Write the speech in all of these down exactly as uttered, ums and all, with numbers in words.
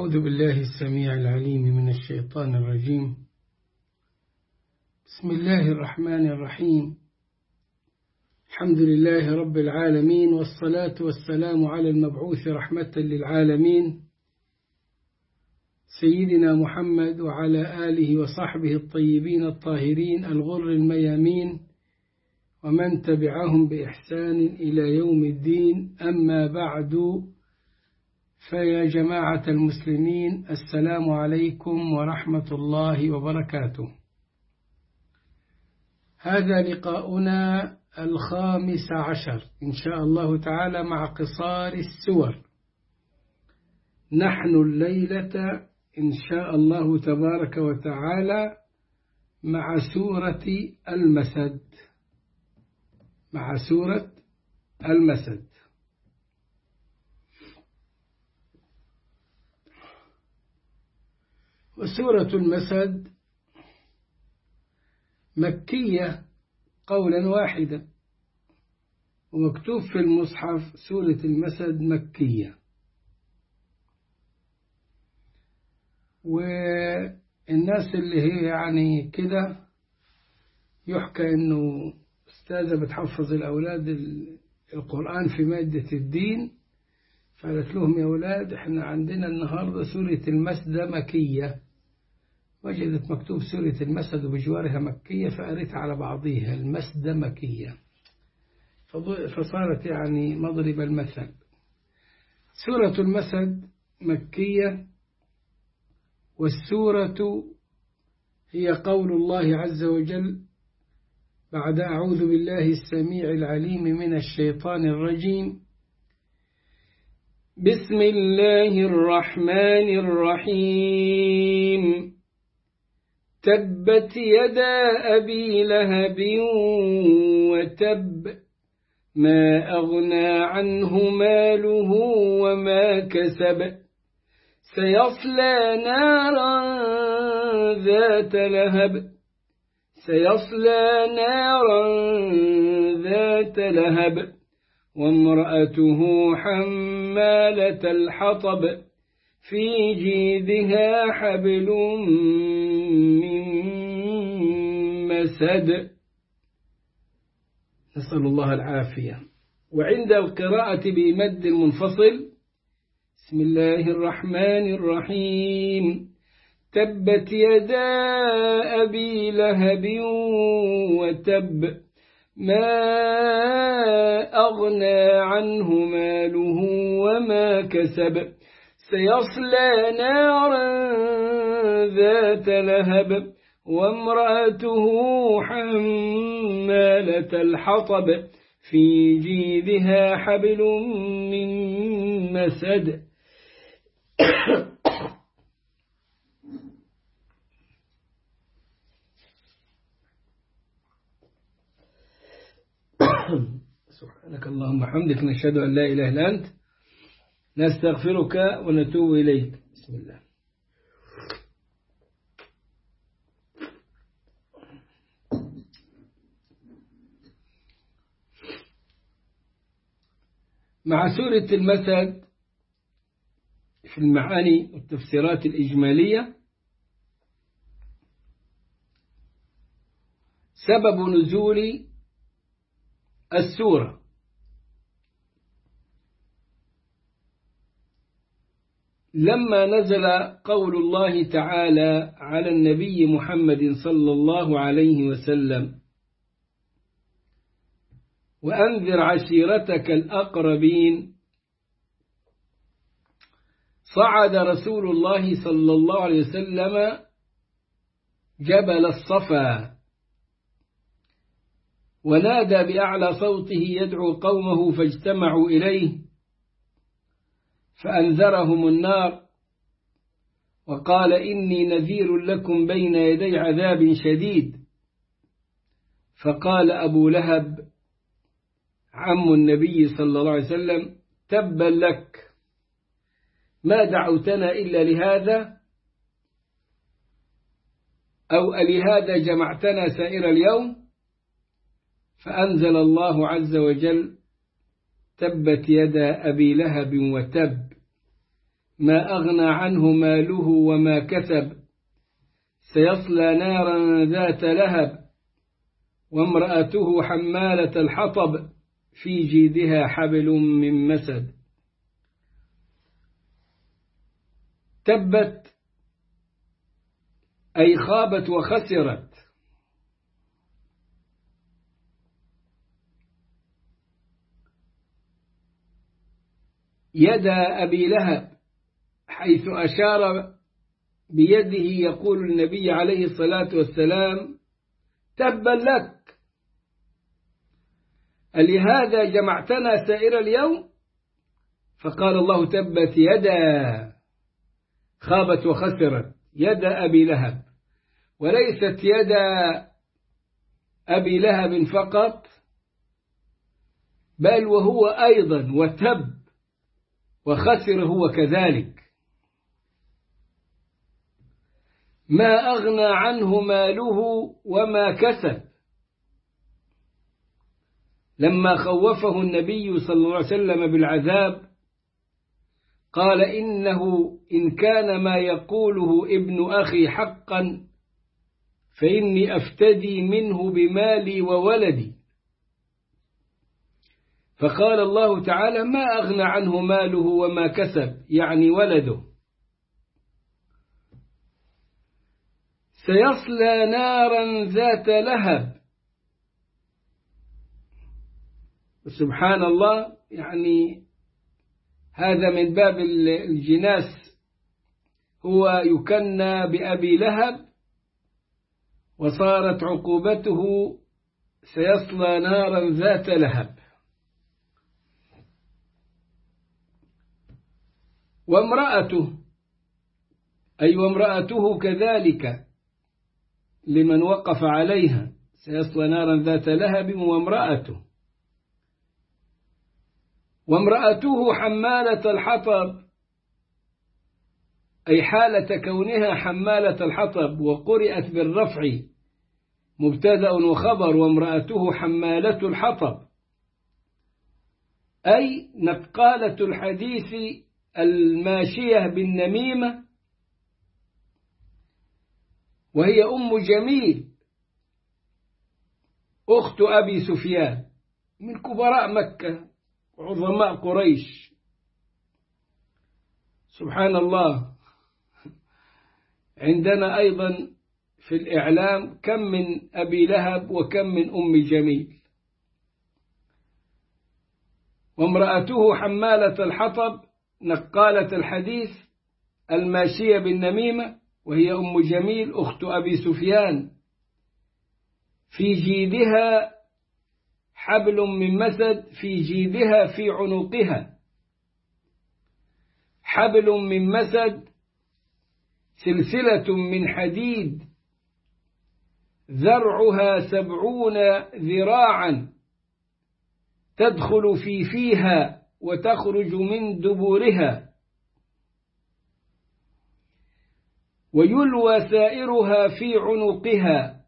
أعوذ بالله السميع العليم من الشيطان الرجيم. بسم الله الرحمن الرحيم. الحمد لله رب العالمين، والصلاة والسلام على المبعوث رحمة للعالمين سيدنا محمد وعلى آله وصحبه الطيبين الطاهرين الغر الميامين ومن تبعهم بإحسان إلى يوم الدين. أما بعد، فيا جماعة المسلمين، السلام عليكم ورحمة الله وبركاته. هذا لقاؤنا الخامس عشر إن شاء الله تعالى مع قصار السور. نحن الليلة إن شاء الله تبارك وتعالى مع سورة المسد مع سورة المسد. وسورة المسد مكية قولا واحدا، ومكتوب في المصحف سورة المسد مكية. والناس اللي هي يعني كده يحكى انه استاذة بتحفظ الأولاد القرآن في مادة الدين، فقالت لهم يا أولاد احنا عندنا النهاردة سورة المسد مكية، وجدت مكتوب سورة المسد وبجوارها مكية، فقريت على بعضها المسد مكية، فصارت يعني مضرب المثل. سورة المسد مكية، والسورة هي قول الله عز وجل بعد أعوذ بالله السميع العليم من الشيطان الرجيم: بسم الله الرحمن الرحيم. تبت يدا أبي لهب وتب، ما أغنى عنه ماله وما كسب، سيصلى نارا ذات لهب سيصلى نارا ذات لهب وامرأته حمالة الحطب في جيدها حبل من مسد. نسأل الله العافية. وعند القراءة بمد المنفصل: بسم الله الرحمن الرحيم. تبت يدا أبي لهب وتب، ما أغنى عنه ماله وما كسب، سيصلى نارا ذات لهب وامرأته حمالة الحطب في جيدها حبل من مسد. سبحانك اللهم وبحمدك، نشهد أن لا إله إلا أنت، نستغفرك ونتوب إليك. بسم الله. مع سورة المسد في المعاني والتفسيرات الإجمالية سبب نزول السورة: لما نزل قول الله تعالى على النبي محمد صلى الله عليه وسلم: وأنذر عشيرتك الأقربين، صعد رسول الله صلى الله عليه وسلم جبل الصفا ونادى بأعلى صوته يدعو قومه فاجتمعوا إليه، فأنذرهم النار وقال: إني نذير لكم بين يدي عذاب شديد. فقال أبو لهب عم النبي صلى الله عليه وسلم: تبا لك، ما دعوتنا إلا لهذا، أو ألهذا جمعتنا سائر اليوم؟ فأنزل الله عز وجل: تبت يدا أبي لهب وتب، ما أغنى عنه ماله وما كسب سيصلى نارا ذات لهب وامرأته حمالة الحطب في جيدها حبل من مسد. تبت أي خابت وخسرت. يد أبي لهب، حيث أشار بيده يقول النبي عليه الصلاة والسلام تبا لك، لهذا جمعتنا سائر اليوم؟ فقال الله تبت يدا، خابت وخسرت يد أبي لهب، وليست يد أبي لهب فقط، بل وهو أيضا وتب وخسر هو كذلك. ما أغنى عنه ماله وما كسب. لما خوفه النبي صلى الله عليه وسلم بالعذاب قال إنه إن كان ما يقوله ابن أخي حقا فإني أفتدي منه بمالي وولدي. فقال الله تعالى ما أغنى عنه ماله وما كسب، يعني ولده. سيصلى نارا ذات لهب. سبحان الله، يعني هذا من باب الجناس، هو يكنى بأبي لهب وصارت عقوبته سيصلى نارا ذات لهب. وامرأته، أي وامرأته كذلك لمن وقف عليها، سيصلى نارا ذات لهب وامرأته. وامرأته حمالة الحطب، أي حالة كونها حمالة الحطب، وقرئت بالرفع مبتدأ وخبر، وامرأته حمالة الحطب أي نقالة الحديث الماشية بالنميمة، وهي أم جميل أخت أبي سفيان من كبراء مكة وعظماء قريش. سبحان الله، عندنا أيضا في الإعلام كم من أبي لهب وكم من أم جميل. وامرأته حمالة الحطب نقالة الحديث الماشية بالنميمة، وهي أم جميل أخت أبي سفيان، في جيدها حبل من مسد، في جيدها في عنقها حبل من مسد، سلسلة من حديد ذرعها سبعون ذراعا تدخل في فيها وتخرج من دبورها، ويلوى سائرها في عنقها.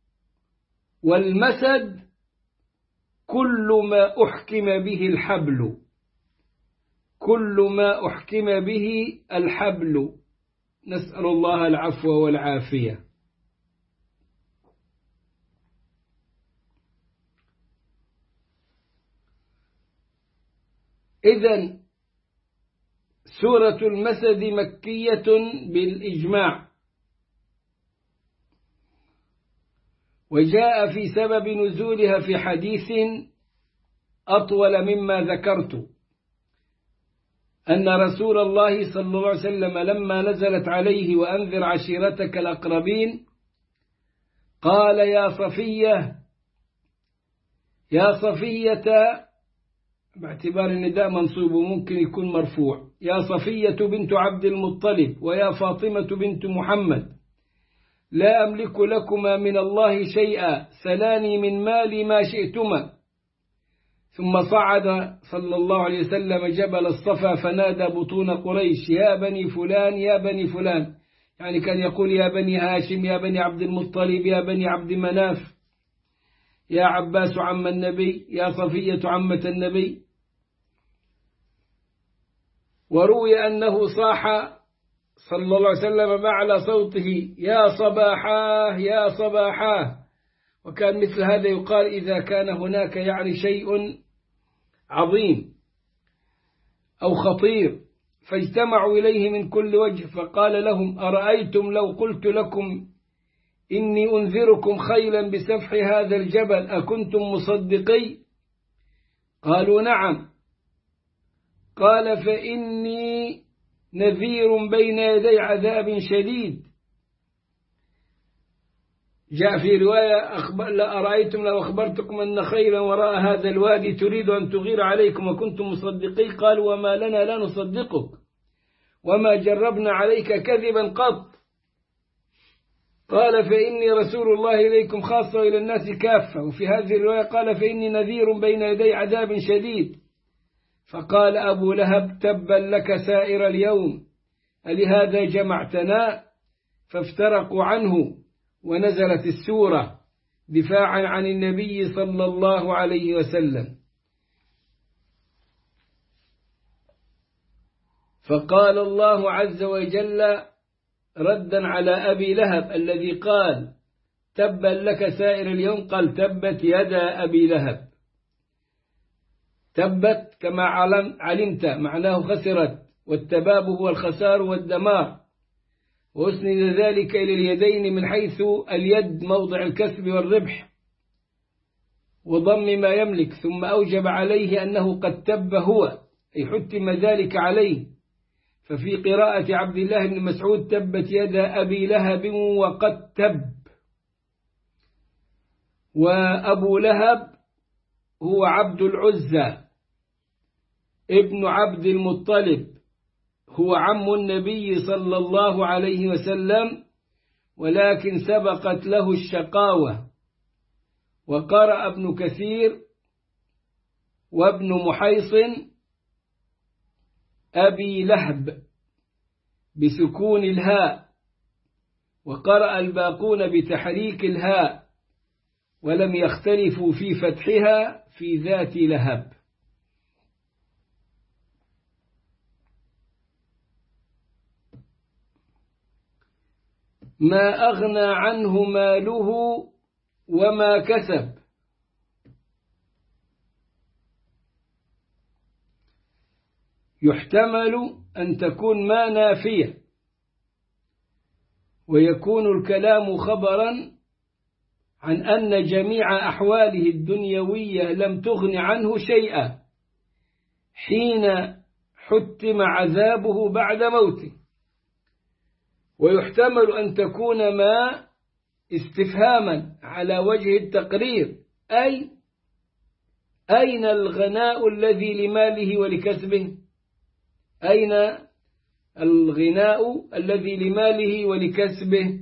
والمسد كل ما أحكم به الحبل، كل ما أحكم به الحبل. نسأل الله العفو والعافية. إذن سورة المسد مكية بالإجماع، وجاء في سبب نزولها في حديث أطول مما ذكرت أن رسول الله صلى الله عليه وسلم لما نزلت عليه وأنذر عشيرتك الأقربين قال يا صفية يا صفية، باعتبار النداء منصوب وممكن يكون مرفوع، يا صفية بنت عبد المطلب ويا فاطمة بنت محمد لا أملك لكما من الله شيئا، سلاني من مالي ما شئتما. ثم صعد صلى الله عليه وسلم جبل الصفا فنادى بطون قريش يا بني فلان يا بني فلان، يعني كان يقول يا بني هاشم يا بني عبد المطلب يا بني عبد مناف، يا عباس عم النبي، يا صفية عمة النبي. وروي أنه صاح صلى الله عليه وسلم بأعلى صوته: يا صباحاه يا صباحاه. وكان مثل هذا يقال إذا كان هناك يعني شيء عظيم أو خطير، فاجتمعوا إليه من كل وجه، فقال لهم: أرأيتم لو قلت لكم إني أنذركم خيلا بسفح هذا الجبل أكنتم مصدقي؟ قالوا: نعم. قال: فإني نذير بين يدي عذاب شديد. جاء في رواية: أخبر لا أرأيتم لو أخبرتكم أن خيلا وراء هذا الوادي تريد أن تغير عليكم وكنتم مصدقي؟ قالوا: وما لنا لا نصدقك وما جربنا عليك كذبا قط. قال: فإني رسول الله إليكم خاصة وإلى الناس كافة. وفي هذه الرواية قال: فإني نذير بين يدي عذاب شديد. فقال أبو لهب: تبا لك سائر اليوم، ألهذا جمعتنا؟ فافترقوا عنه، ونزلت السورة دفاعا عن النبي صلى الله عليه وسلم. فقال الله عز وجل ردا على أبي لهب الذي قال: تبا لك سائر اليوم، قال: تبت يدا أبي لهب. تبت كما علمت معناه خسرت، والتباب هو الخسار والدمار، وأسند ذلك إلى اليدين من حيث اليد موضع الكسب والربح وضم ما يملك، ثم أوجب عليه أنه قد تب هو، أي حتم ذلك عليه. ففي قراءة عبد الله بن مسعود: تبت يدا أبي لهب وقد تب. وأبو لهب هو عبد العزى ابن عبد المطلب، هو عم النبي صلى الله عليه وسلم، ولكن سبقت له الشقاوة. وقرأ ابن كثير وابن محيصن: أبي لهب بسكون الهاء، وقرأ الباقون بتحريك الهاء، ولم يختلفوا في فتحها في ذات لهب. ما أغنى عنه ماله وما كسب. يحتمل أن تكون ما نافية، ويكون الكلام خبرا عن أن جميع أحواله الدنيوية لم تغن عنه شيئا حين حتم عذابه بعد موته. ويحتمل أن تكون ما استفهاما على وجه التقرير، أي أين الغناء الذي لماله ولكسبه؟ أين الغناء الذي لماله ولكسبه؟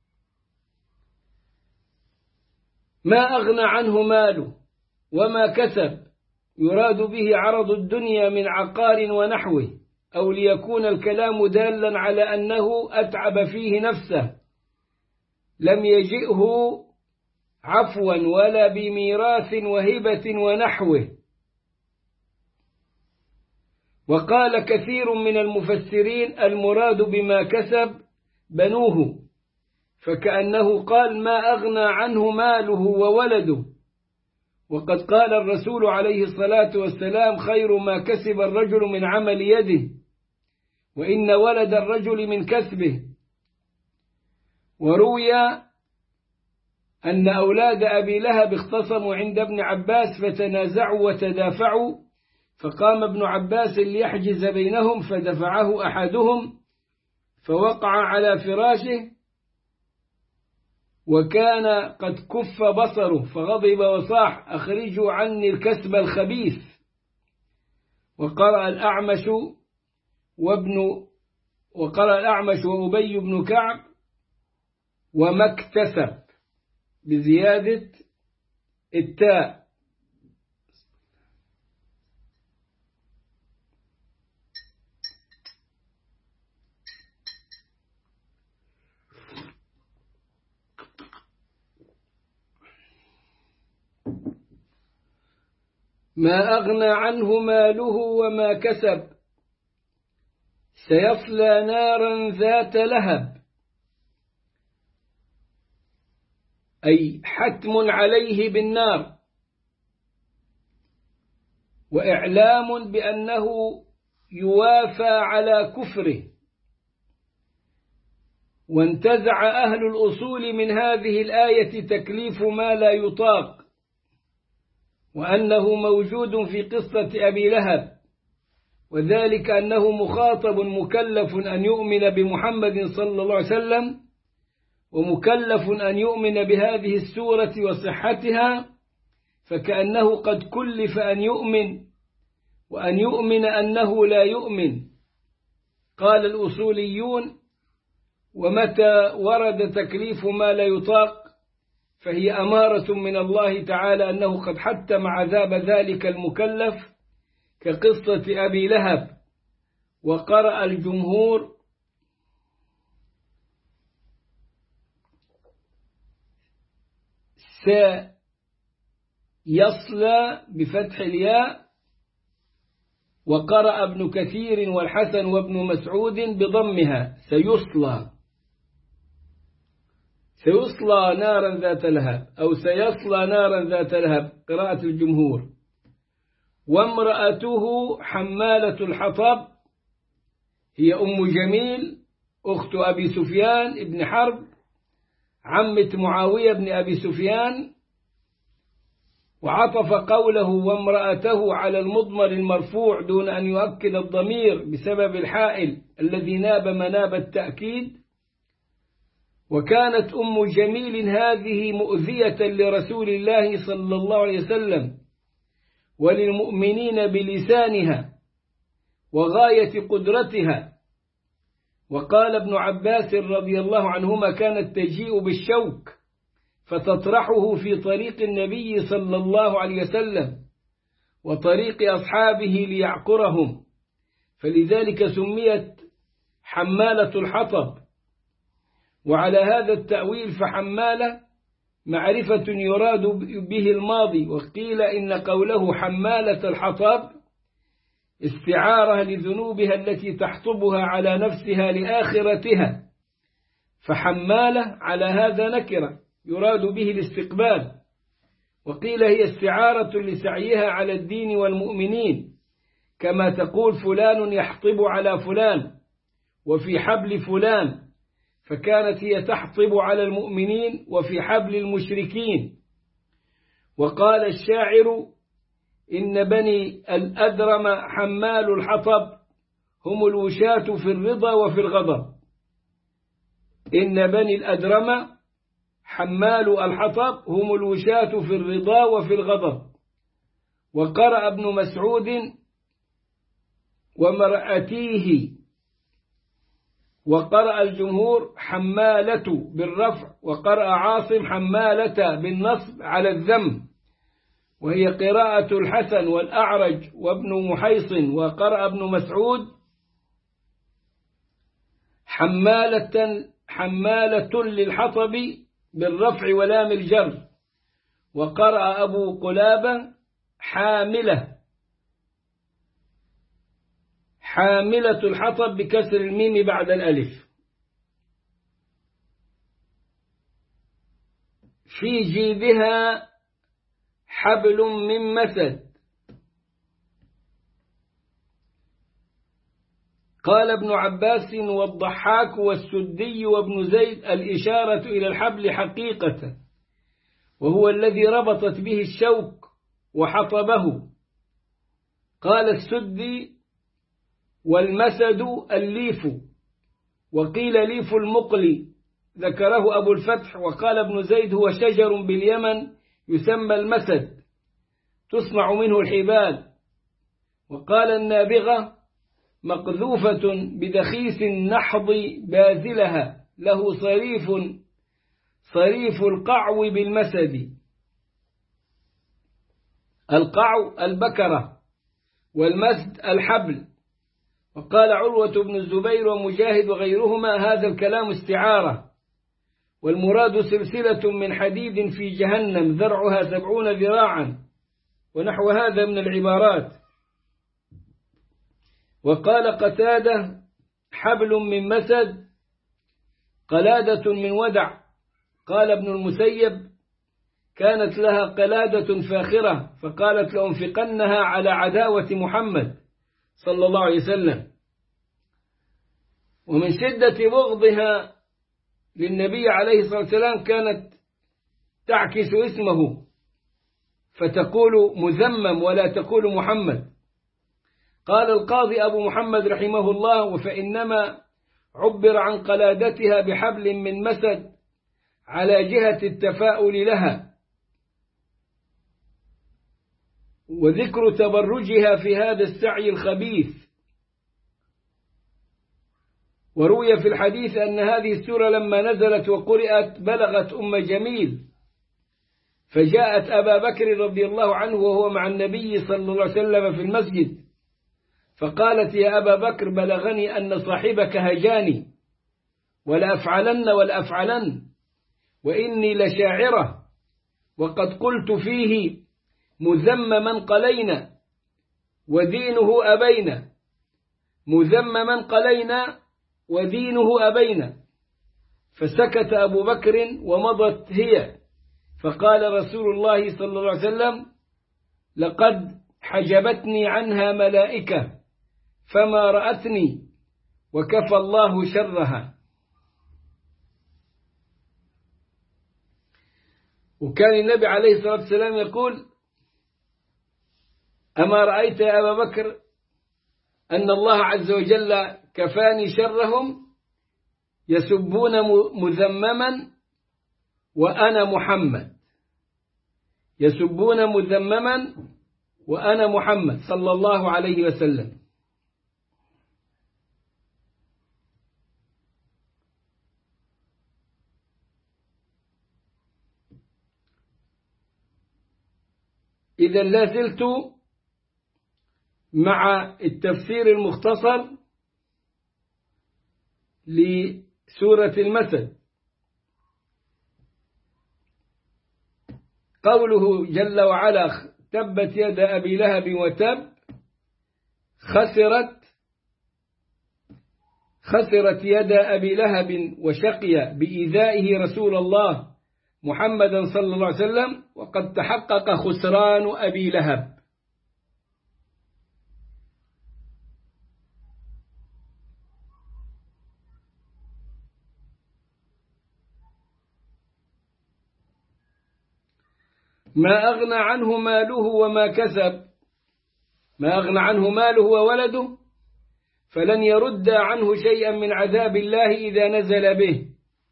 ما أغنى عنه ماله وما كسب يراد به عرض الدنيا من عقار ونحوه، أو ليكون الكلام دالا على أنه أتعب فيه نفسه، لم يجئه عفوا ولا بميراث وهبة ونحوه. وقال كثير من المفسرين: المراد بما كسب بنوه، فكأنه قال: ما أغنى عنه ماله وولده. وقد قال الرسول عليه الصلاة والسلام: خير ما كسب الرجل من عمل يده، وإن ولد الرجل من كسبه. وروي أن أولاد أبي لهب اختصموا عند ابن عباس فتنازعوا وتدافعوا، فقام ابن عباس ليحجز بينهم، فدفعه أحدهم فوقع على فراشه، وكان قد كف بصره، فغضب وصاح: أخرجوا عني الكسب الخبيث. وقرأ الأعمش وابن وقرأ الأعمش وأبي بن كعب: وما اكتسب بزيادة التاء. ما أغنى عنه ماله وما كسب سيصلى نارا ذات لهب، أي حتم عليه بالنار، وإعلام بأنه يوافى على كفره. وانتزع أهل الأصول من هذه الآية تكليف ما لا يطاق، وأنه موجود في قصة أبي لهب، وذلك أنه مخاطب مكلف أن يؤمن بمحمد صلى الله عليه وسلم، ومكلف أن يؤمن بهذه السورة وصحتها، فكأنه قد كلف أن يؤمن، وأن يؤمن أنه لا يؤمن. قال الأصوليون: ومتى ورد تكليف ما لا يطاق فهي أمارة من الله تعالى أنه قد حتم عذاب ذلك المكلف، كقصة أبي لهب. وقرأ الجمهور: سيصلى بفتح الياء، وقرأ ابن كثير والحسن وابن مسعود بضمها سيصلى، سيصلى نارا ذات لهب أو سيصلى نارا ذات لهب، قراءة الجمهور. وامرأته حمالة الحطب، هي أم جميل أخت أبي سفيان ابن حرب عمة معاوية بن أبي سفيان، وعطف قوله وامرأته على المضمر المرفوع دون أن يؤكد الضمير بسبب الحائل الذي ناب مناب التأكيد. وكانت أم جميل هذه مؤذية لرسول الله صلى الله عليه وسلم وللمؤمنين بلسانها وغاية قدرتها. وقال ابن عباس رضي الله عنهما: كانت تجيء بالشوك فتطرحه في طريق النبي صلى الله عليه وسلم وطريق أصحابه ليعقرهم، فلذلك سميت حمالة الحطب. وعلى هذا التأويل فحمالة معرفة يراد به الماضي. وقيل إن قوله حمالة الحطب استعارة لذنوبها التي تحطبها على نفسها لآخرتها، فحمالة على هذا نكرة يراد به الاستقبال. وقيل هي استعارة لسعيها على الدين والمؤمنين، كما تقول فلان يحطب على فلان وفي حبل فلان، فكانت هي تحطب على المؤمنين وفي حبل المشركين. وقال الشاعر: إن بني الأدرم حمال الحطب هم الوشاة في الرضا وفي الغضب. إن بني الأدرم حمال الحطب هم الوشاة في الرضا وفي الغضب. وقرأ ابن مسعود ومرأتيه، وقرأ الجمهور حمالة بالرفع، وقرأ عاصم حمالة بالنصب على الذم، وهي قراءة الحسن والأعرج وابن محيصن. وقرأ ابن مسعود حمالة حمالة للحطب بالرفع ولام الجر. وقرأ أبو قلابة حاملة حاملة الحطب بكسر الميم بعد الألف. في جيدها حبل من مسد. قال ابن عباس والضحاك والسدي وابن زيد: الإشارة إلى الحبل حقيقة، وهو الذي ربطت به الشوك وحطبه. قال السدي: والمسد الليف، وقيل ليف المقلي، ذكره أبو الفتح. وقال ابن زيد: هو شجر باليمن يسمى المسد، تصنع منه الحبال. وقال النابغة: مقذوفة بدخيس النحض بازلها، له صريف صريف القعو بالمسد. القعو البكرة، والمسد الحبل. وقال عروة بن الزبير ومجاهد وغيرهما: هذا الكلام استعارة، والمراد سلسلة من حديد في جهنم ذرعها سبعون ذراعا، ونحو هذا من العبارات. وقال قتادة: حبل من مسد قلادة من ودع. قال ابن المسيب كانت لها قلادة فاخرة فقالت لأنفقنها على عداوة محمد صلى الله عليه وسلم. ومن شدة بغضها للنبي عليه الصلاة والسلام كانت تعكس اسمه فتقول مذمم ولا تقول محمد. قال القاضي أبو محمد رحمه الله فإنما عبر عن قلادتها بحبل من مسد على جهة التفاؤل لها وذكر تبرجها في هذا السعي الخبيث. وروي في الحديث أن هذه السورة لما نزلت وقرأت بلغت أم جميل فجاءت أبا بكر رضي الله عنه وهو مع النبي صلى الله عليه وسلم في المسجد فقالت يا أبا بكر بلغني أن صاحبك هجاني ولأفعلن ولأفعلن وإني لشاعرة وقد قلت فيه مذمما قلينا ودينه أبينا مذمما قلينا ودينه أبينا. فسكت أبو بكر ومضت هي فقال رسول الله صلى الله عليه وسلم لقد حجبتني عنها ملائكة فما رأتني وكفى الله شرها. وكان النبي عليه الصلاة والسلام يقول أما رأيت يا أبا بكر أن الله عز وجل كفاني شرهم يسبون مذمما وأنا محمد يسبون مذمما وأنا محمد صلى الله عليه وسلم. إذا لا زلت مع التفسير المختصر لسورة المسد. قوله جل وعلا تبت يد أبي لهب وتب خسرت خسرت يد أبي لهب وشقي بإيذائه رسول الله محمدا صلى الله عليه وسلم وقد تحقق خسران أبي لهب. ما أغنى عنه ماله وما كسب ما أغنى عنه ماله وولده فلن يرد عنه شيئا من عذاب الله إذا نزل به.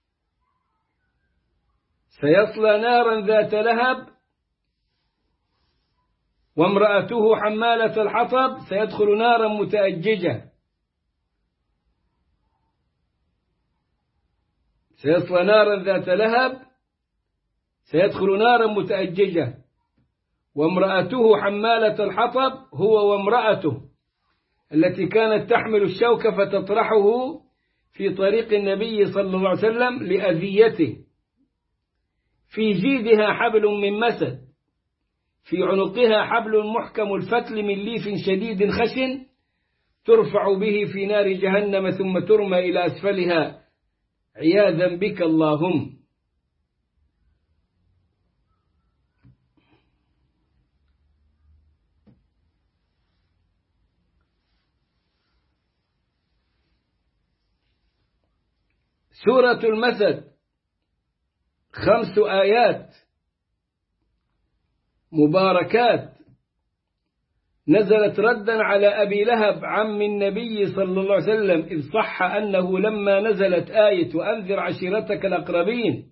سيصلى نارا ذات لهب وامرأته حمالة الحطب سيدخل نارا متأججة سيصلى نارا ذات لهب سيدخل نارا متأججة وامرأته حمالة الحطب هو وامرأته التي كانت تحمل الشوك فتطرحه في طريق النبي صلى الله عليه وسلم لأذيته. في جيدها حبل من مسد في عنقها حبل محكم الفتل من ليف شديد خشن ترفع به في نار جهنم ثم ترمى إلى أسفلها عياذا بك اللهم. سورة المسد خمس آيات مباركات نزلت ردا على أبي لهب عم النبي صلى الله عليه وسلم إذ صح أنه لما نزلت آية وأنذر عشيرتك الأقربين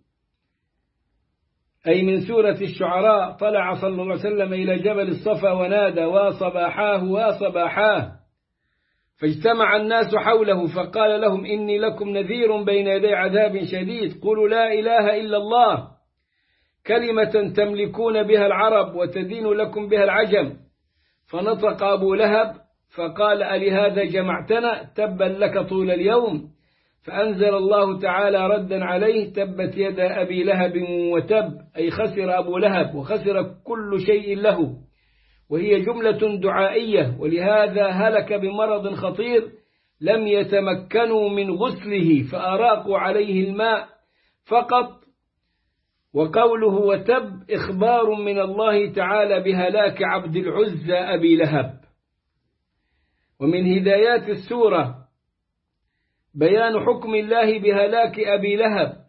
أي من سورة الشعراء طلع صلى الله عليه وسلم إلى جبل الصفا ونادى وصباحاه وصباحاه فاجتمع الناس حوله فقال لهم إني لكم نذير بين يدي عذاب شديد قولوا لا إله إلا الله كلمة تملكون بها العرب وتدين لكم بها العجم. فنطق أبو لهب فقال ألهذا جمعتنا تبا لك طول اليوم. فأنزل الله تعالى ردا عليه تبت يد أبي لهب وتب أي خسر أبو لهب وخسر كل شيء له وهي جملة دعائية ولهذا هلك بمرض خطير لم يتمكنوا من غسله فأراقوا عليه الماء فقط. وقوله وتب إخبار من الله تعالى بهلاك عبد العزى أبي لهب. ومن هدايات السورة بيان حكم الله بهلاك أبي لهب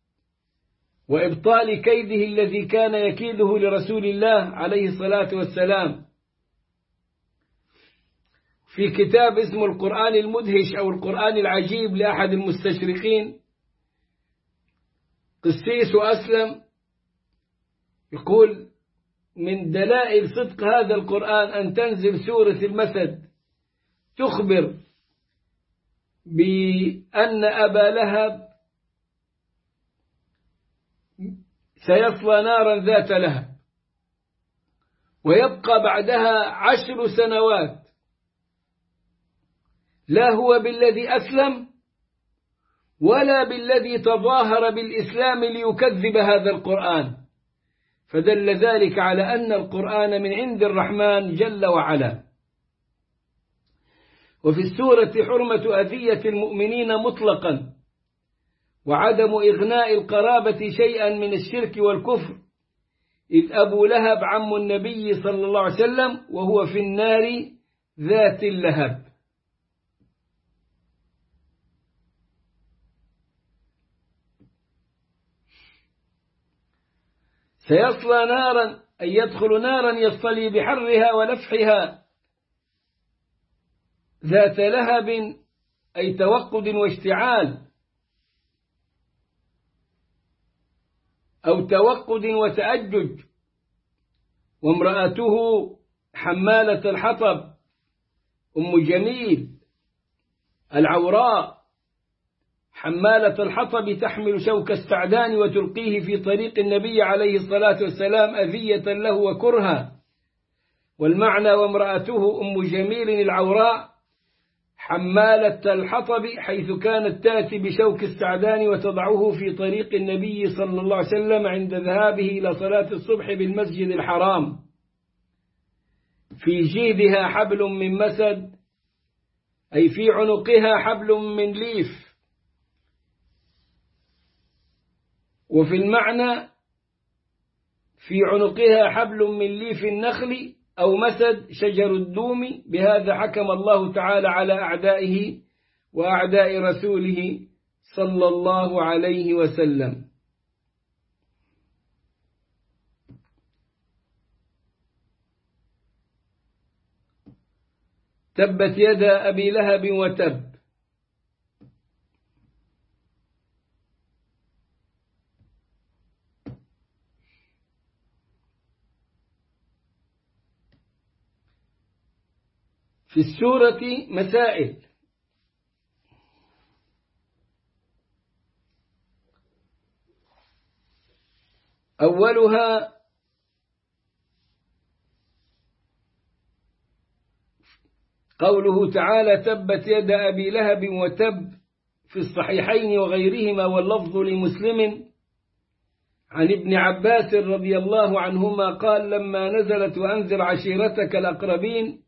وإبطال كيده الذي كان يكيده لرسول الله عليه الصلاة والسلام. في كتاب اسمه القرآن المدهش أو القرآن العجيب لأحد المستشرقين قسيس أسلم يقول من دلائل صدق هذا القرآن أن تنزل سورة المسد تخبر بأن أبا لهب سيصلى نارا ذات لهب ويبقى بعدها عشر سنوات لا هو بالذي أسلم ولا بالذي تظاهر بالإسلام ليكذب هذا القرآن، فدل ذلك على أن القرآن من عند الرحمن جل وعلا. وفي السورة حرمة أذية المؤمنين مطلقا وعدم إغناء القرابة شيئا من الشرك والكفر، إذ أبو لهب عم النبي صلى الله عليه وسلم وهو في النار ذات اللهب. سيصلى نارا أي يدخل نارا يصطلي بحرها ولفحها ذات لهب أي توقد واشتعال أو توقد وتأجج. وامرأته حمالة الحطب أم جميل العوراء حمالة الحطب تحمل شوك استعدان وتلقيه في طريق النبي عليه الصلاة والسلام أذية له وكرها. والمعنى وامرأته أم جميل العوراء حمالة الحطب حيث كانت تأتي بشوك استعدان وتضعه في طريق النبي صلى الله عليه وسلم عند ذهابه إلى صلاة الصبح بالمسجد الحرام. في جيدها حبل من مسد أي في عنقها حبل من ليف. وفي المعنى في عنقها حبل من ليف النخل أو مسد شجر الدوم. بهذا حكم الله تعالى على أعدائه وأعداء رسوله صلى الله عليه وسلم. تبت يدا أبي لهب وتب. في السورة مسائل. أولها قوله تعالى تبت يد أبي لهب وتب في الصحيحين وغيرهما واللفظ لمسلم عن ابن عباس رضي الله عنهما قال لما نزلت وأنذر عشيرتك الأقربين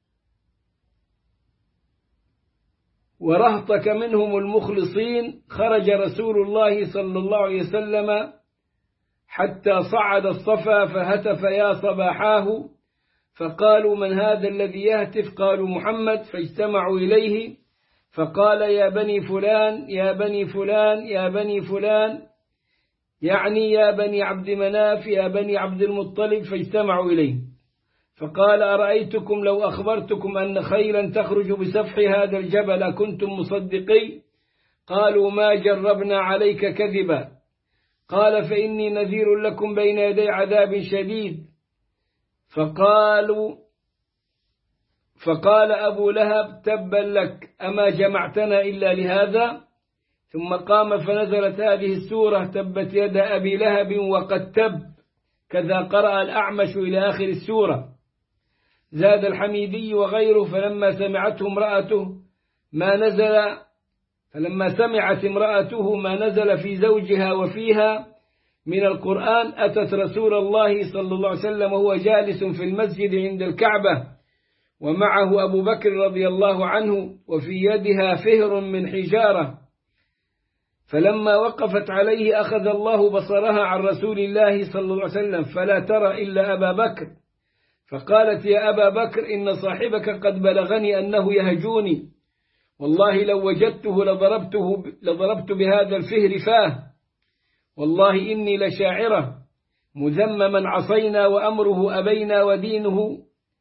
ورهطك منهم المخلصين خرج رسول الله صلى الله عليه وسلم حتى صعد الصفا فهتف يا صباحاه فقالوا من هذا الذي يهتف؟ قالوا محمد، فاجتمعوا إليه فقال يا بني فلان يا بني فلان يا بني فلان، يعني يا بني عبد مناف يا بني عبد المطلب، فاجتمعوا إليه فقال أرأيتكم لو أخبرتكم أن خيلا تخرج بسفح هذا الجبل أكنتم مصدقي؟ قالوا ما جربنا عليك كذبا. قال فإني نذير لكم بين يدي عذاب شديد. فقالوا فقال أبو لهب تبا لك أما جمعتنا إلا لهذا؟ ثم قام فنزلت هذه السورة تبت يد أبي لهب وقد تب، كذا قرأ الأعمش إلى آخر السورة. زاد الحميدي وغيره فلما سمعته امرأته ما نزل فلما سمعت امرأته ما نزل في زوجها وفيها من القرآن أتت رسول الله صلى الله عليه وسلم وهو جالس في المسجد عند الكعبة ومعه أبو بكر رضي الله عنه وفي يدها فهر من حجارة، فلما وقفت عليه أخذ الله بصرها عن رسول الله صلى الله عليه وسلم فلا ترى إلا أبا بكر، فقالت يا أبا بكر إن صاحبك قد بلغني أنه يهجوني، والله لو وجدته لضربته لضربت بهذا الفهر فاه، والله إني لشاعرة مذمما عصينا وأمره أبينا ودينه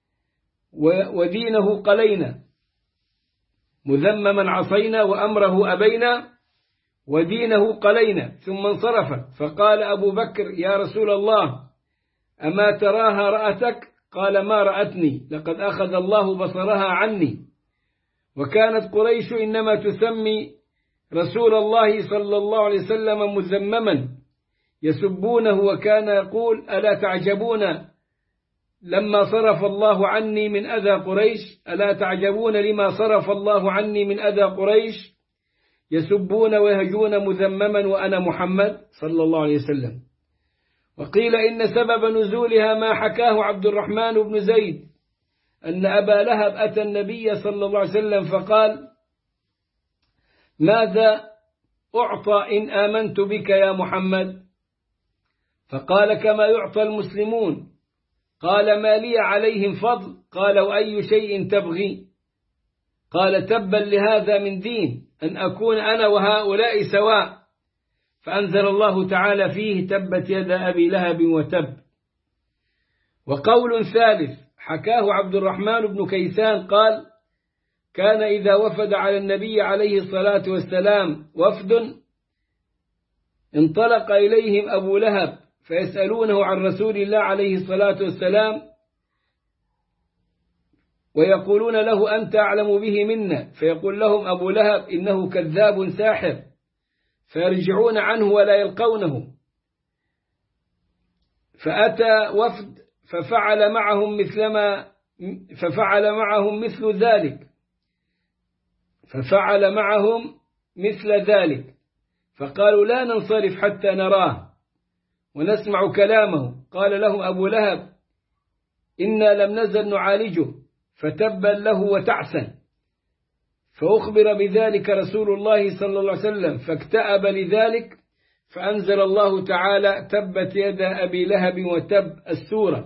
ودينه قلينا، مذمما عصينا وأمره أبينا ودينه قلينا. ثم انصرف، فقال أبو بكر يا رسول الله أما تراها رأتك؟ قال ما رأتني، لقد أخذ الله بصرها عني. وكانت قريش إنما تسمي رسول الله صلى الله عليه وسلم مذمما يسبونه، وكان يقول ألا تعجبون لما صرف الله عني من أذى قريش، ألا تعجبون لما صرف الله عني من أذى قريش، يسبون ويهجون مذمما وأنا محمد صلى الله عليه وسلم. وقيل إن سبب نزولها ما حكاه عبد الرحمن بن زيد أن أبا لهب أتى النبي صلى الله عليه وسلم فقال ماذا أعطى إن آمنت بك يا محمد؟ فقال كما يعطى المسلمون. قال ما لي عليهم فضل؟ قال وأي شيء تبغي؟ قال تبا لهذا من دين أن أكون أنا وهؤلاء سواء. فأنزل الله تعالى فيه تبت يد أبي لهب وتب. وقول ثالث حكاه عبد الرحمن بن كيسان قال كان إذا وفد على النبي عليه الصلاة والسلام وفد انطلق إليهم أبو لهب فيسألونه عن رسول الله عليه الصلاة والسلام ويقولون له أنت أعلم به منا، فيقول لهم أبو لهب إنه كذاب ساحر، فيرجعون عنه ولا يلقونه. فأتى وفد ففعل معهم مثلما ففعل معهم مثل ذلك ففعل معهم مثل ذلك فقالوا لا ننصرف حتى نراه ونسمع كلامه. قال لهم أبو لهب إنا لم نزل نعالجه، فتبا له وتعسا. فأخبر بذلك رسول الله صلى الله عليه وسلم فاكتأب لذلك، فأنزل الله تعالى تبت يد أبي لهب وتب السورة.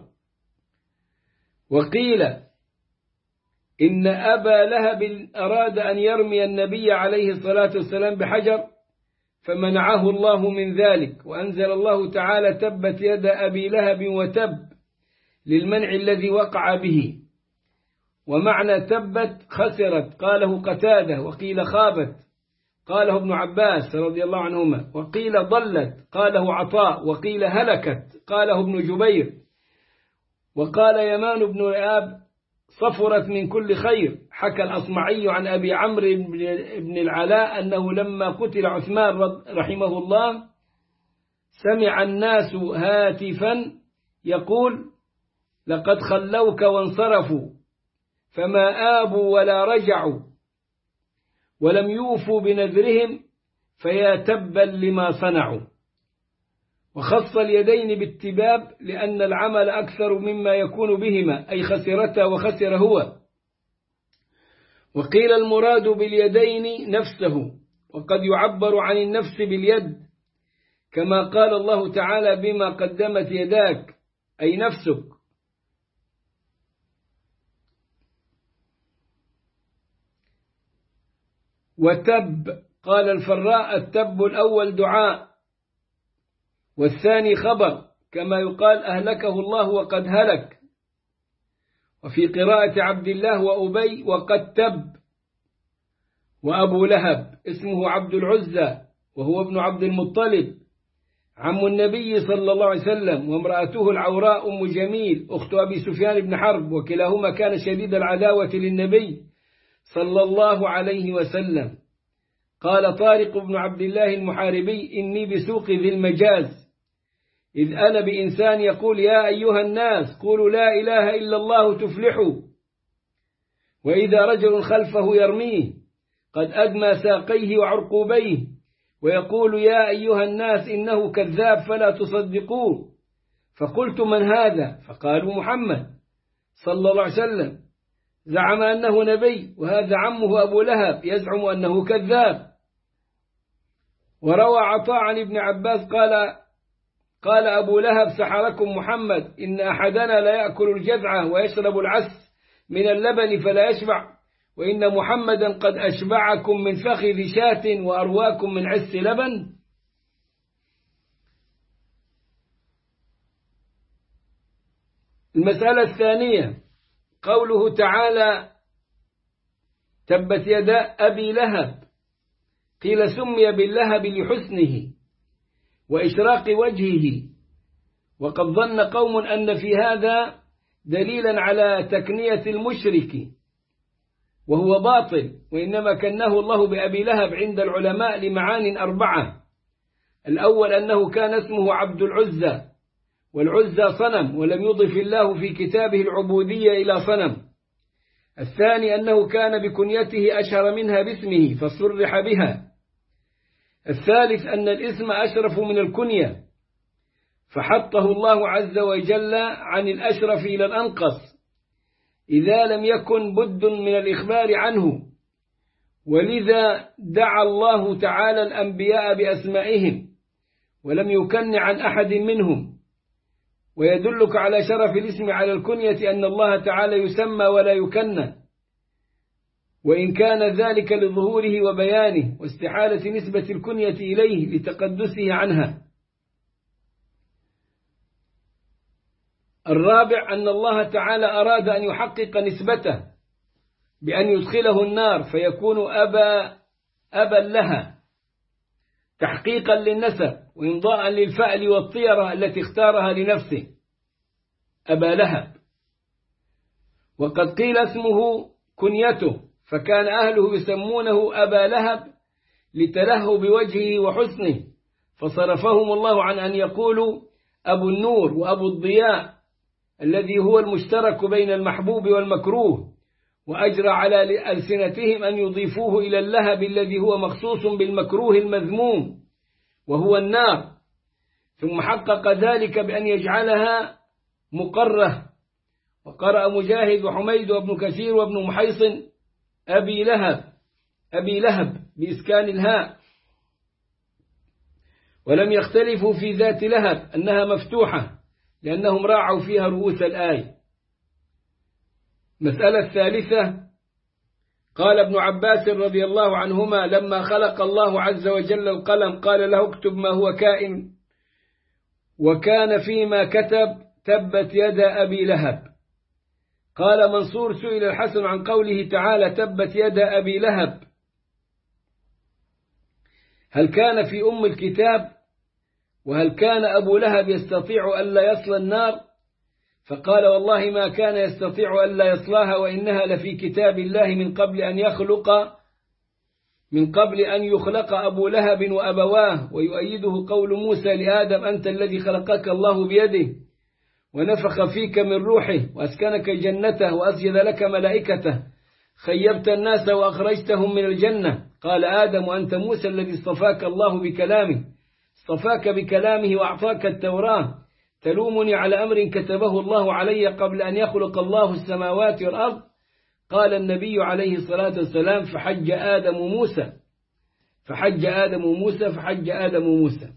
وقيل إن أبا لهب أراد أن يرمي النبي عليه الصلاة والسلام بحجر فمنعه الله من ذلك، وأنزل الله تعالى تبت يد أبي لهب وتب للمنع الذي وقع به. ومعنى تبت خسرت قاله قتادة، وقيل خابت قاله ابن عباس رضي الله عنهما، وقيل ضلت قاله عطاء، وقيل هلكت قاله ابن جبير، وقال يمان بن رئاب صفرت من كل خير. حكى الأصمعي عن أبي عمرو بن العلاء أنه لما قتل عثمان رحمه الله سمع الناس هاتفا يقول لقد خلوك وانصرفوا فما آبوا ولا رجعوا ولم يوفوا بنذرهم فيا تبا لما صنعوا. وخص اليدين بالتباب لأن العمل أكثر مما يكون بهما، أي خسرتا وخسر هو. وقيل المراد باليدين نفسه، وقد يعبر عن النفس باليد كما قال الله تعالى بما قدمت يداك أي نفسك. وتب قال الفراء التب الأول دعاء والثاني خبر، كما يقال أهلكه الله وقد هلك. وفي قراءة عبد الله وأبي وقد تب. وأبو لهب اسمه عبد العزى وهو ابن عبد المطلب عم النبي صلى الله عليه وسلم، وامرأته العوراء أم جميل أخت أبي سفيان بن حرب، وكلاهما كان شديد العداوة للنبي صلى الله عليه وسلم. قال طارق بن عبد الله المحاربي إني بسوق ذي المجاز، إذ أنا بإنسان يقول يا أيها الناس قولوا لا إله إلا الله تفلحوا، وإذا رجل خلفه يرميه قد أدمى ساقيه وعرقوبيه ويقول يا أيها الناس إنه كذاب فلا تصدقوه. فقلت من هذا؟ فقالوا محمد صلى الله عليه وسلم. زعم أنه نبي، وهذا عمه أبو لهب يزعم أنه كذاب. وروى عطاء عن ابن عباس قال قال أبو لهب: سحركم محمد، إن أحدنا لا يأكل الجذع ويشرب العس من اللبن فلا يشبع، وإن محمدا قد أشبعكم من فخذ شاة وأرواكم من عس لبن. المسألة الثانية قوله تعالى: تبت يدا أبي لهب، قيل سمي باللهب لحسنه وإشراق وجهه، وقد ظن قوم أن في هذا دليلا على تكنية المشرك، وهو باطل، وإنما كنه الله بأبي لهب عند العلماء لمعان أربعة. الأول أنه كان اسمه عبد العزى، والعزى صنم، ولم يضف الله في كتابه العبودية إلى صنم. الثاني أنه كان بكنيته أشهر منها باسمه فصرح بها. الثالث أن الاسم أشرف من الكنية، فحطه الله عز وجل عن الأشرف إلى الأنقص إذا لم يكن بد من الإخبار عنه، ولذا دعا الله تعالى الأنبياء بأسمائهم ولم يكن عن أحد منهم. ويدلك على شرف الاسم على الكنية أن الله تعالى يسمى ولا يكنى، وإن كان ذلك لظهوره وبيانه واستحالة نسبة الكنية إليه لتقدسه عنها. الرابع أن الله تعالى أراد أن يحقق نسبته بأن يدخله النار فيكون أبا أبا لها، تحقيقا للنسب وإمضاء للفأل والطيرة التي اختارها لنفسه، أبا لهب. وقد قيل اسمه كنيته، فكان أهله يسمونه أبا لهب لتلهوا بوجهه وحسنه، فصرفهم الله عن أن يقولوا أبو النور وأبو الضياء الذي هو المشترك بين المحبوب والمكروه، وأجرى على ألسنتهم أن يضيفوه إلى اللهب الذي هو مخصوص بالمكروه المذموم وهو النار، ثم حقق ذلك بأن يجعلها مقرة. وقرأ مجاهد وحميد وابن كثير وابن محيصن أبي لهب أبي لهب بإسكان الهاء، ولم يختلفوا في ذات لهب أنها مفتوحة لأنهم راعوا فيها رؤوس الآية. مسألة الثالثة قال ابن عباس رضي الله عنهما: لما خلق الله عز وجل القلم قال له اكتب ما هو كائن، وكان فيما كتب تبت يدا أبي لهب. قال منصور: سئل الحسن عن قوله تعالى تبت يدا أبي لهب هل كان في أم الكتاب، وهل كان أبو لهب يستطيع ألا يصل النار؟ فقال: والله ما كان يستطيع ألا يصلاها، وإنها لفي كتاب الله من قبل أن يخلق من قبل أن يخلق أبو لهب وأبواه. ويؤيده قول موسى لآدم: أنت الذي خلقك الله بيده ونفخ فيك من روحه وأسكنك جنته وأسجد لك ملائكته، خيبت الناس وأخرجتهم من الجنة. قال آدم: وأنت موسى الذي اصطفاك الله بكلامه اصطفاك بكلامه وأعطاك التوراة، تلومني على أمر كتبه الله علي قبل أن يخلق الله السماوات والأرض. قال النبي عليه الصلاة والسلام: فحج آدم موسى فحج آدم موسى فحج آدم موسى.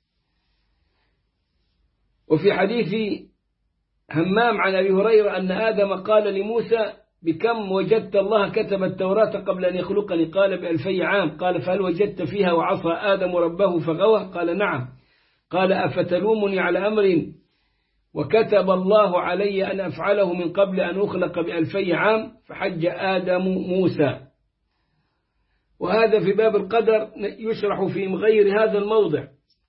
وفي حديث همام عن أبي هريرة أن آدم قال لموسى: بكم وجدت الله كتب التوراة قبل أن يخلقني؟ قال: بألفي عام. قال: فهل وجدت فيها وعصى آدم ربه فغوى؟ قال: نعم. قال: أفتلومني على أمر وكتب الله علي أن أفعله من قبل أن أخلق بألفي عام؟ فحج آدم موسى. وهذا في باب القدر يشرح في غير هذا الموضع.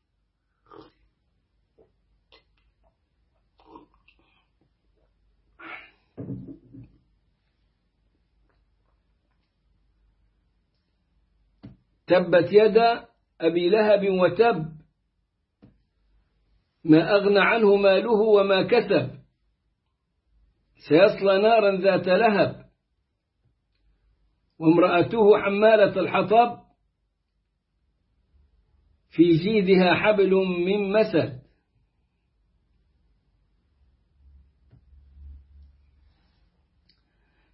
تبت يدا أبي لهب وتب ما أغنى عنه ماله وما كسب، سيصلى نارا ذات لهب، وامرأته حمالة الحطب في جيدها حبل من مسد.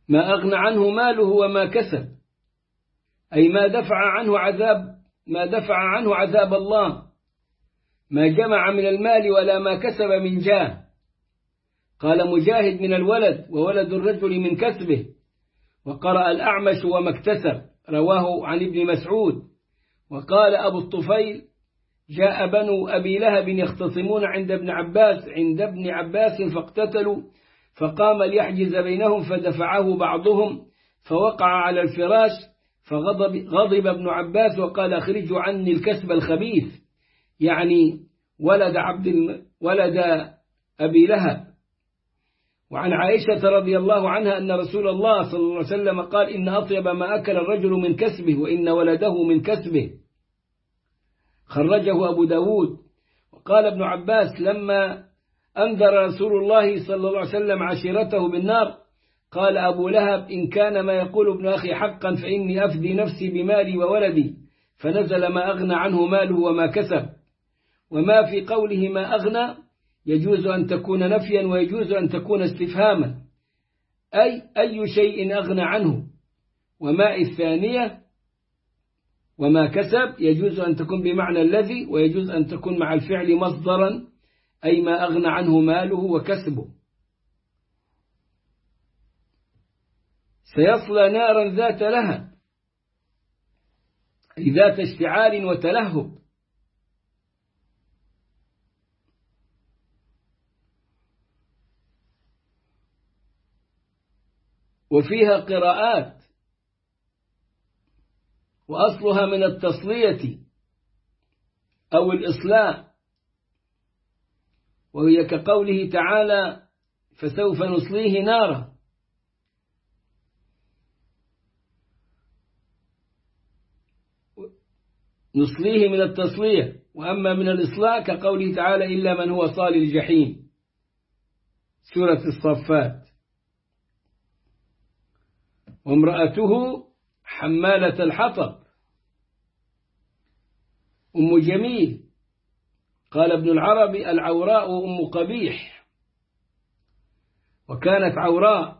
ما أغنى عنه ماله وما كسب، أي ما دفع عنه عذاب ما دفع عنه عذاب الله، ما جمع من المال ولا ما كسب من جاه. قال مجاهد من الولد، وولد الرجل من كسبه. وقرأ الأعمش وما اكتسب، رواه عن ابن مسعود. وقال أبو الطفيل جاء بنو أبي لهب يختصمون عند ابن عباس عند ابن عباس فاقتتلوا، فقام ليحجز بينهم فدفعه بعضهم فوقع على الفراش، فغضب غضب ابن عباس وقال أخرجوا عني الكسب الخبيث، يعني ولد عبد ولد أبي لهب. وعن عائشة رضي الله عنها أن رسول الله صلى الله عليه وسلم قال إن أطيب ما أكل الرجل من كسبه وإن ولده من كسبه، خرجه أبو داود. وقال ابن عباس لما أنذر رسول الله صلى الله عليه وسلم عشيرته بالنار قال أبو لهب إن كان ما يقول ابن أخي حقا فإني أفدي نفسي بمالي وولدي، فنزل ما أغنى عنه ماله وما كسب. وما في قوله ما أغنى يجوز أن تكون نفيا ويجوز أن تكون استفهاما، أي أي شيء أغنى عنه. وما الثانية وما كسب يجوز أن تكون بمعنى الذي، ويجوز أن تكون مع الفعل مصدرا، أي ما أغنى عنه ماله وكسبه. سيصلى نارا ذات لهب، أي ذات اشتعال وتلهب. وفيها قراءات، وأصلها من التصلية أو الإصلاء، وهي كقوله تعالى فسوف نصليه نارا. نصليه من التصلية، وأما من الإصلاء كقوله تعالى إلا من هو صال الجحيم، سورة الصفات. وامرأته حمالة الحطب أم جميل. قال ابن العربي العوراء أم قبيح، وكانت عوراء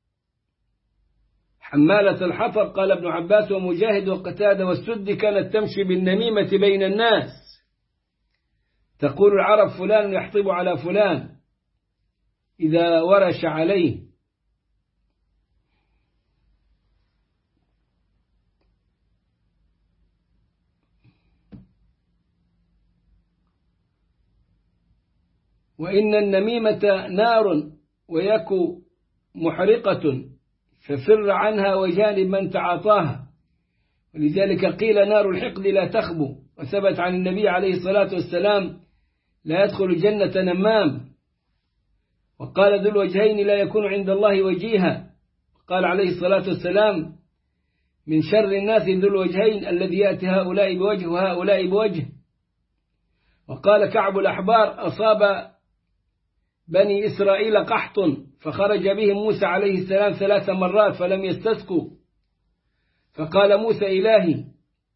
حمالة الحطب. قال ابن عباس ومجاهد وقتادة والسدي كانت تمشي بالنميمة بين الناس، تقول العرب فلان يحطب على فلان إذا ورش عليه. وإن النميمة نار ويك محرقة ففر عنها وجانب من تعاطاها، ولذلك قيل نار الحقد لا تخبو. وثبت عن النبي عليه الصلاة والسلام لا يدخل الجنة نمام. وقال ذو الوجهين لا يكون عند الله وجيها. قال عليه الصلاة والسلام من شر الناس ذو الوجهين الذي يأتي هؤلاء بوجه وهؤلاء بوجه. وقال كعب الأحبار أصاب بني إسرائيل قحط فخرج بهم موسى عليه السلام ثلاث مرات فلم يستسقوا، فقال موسى إلهي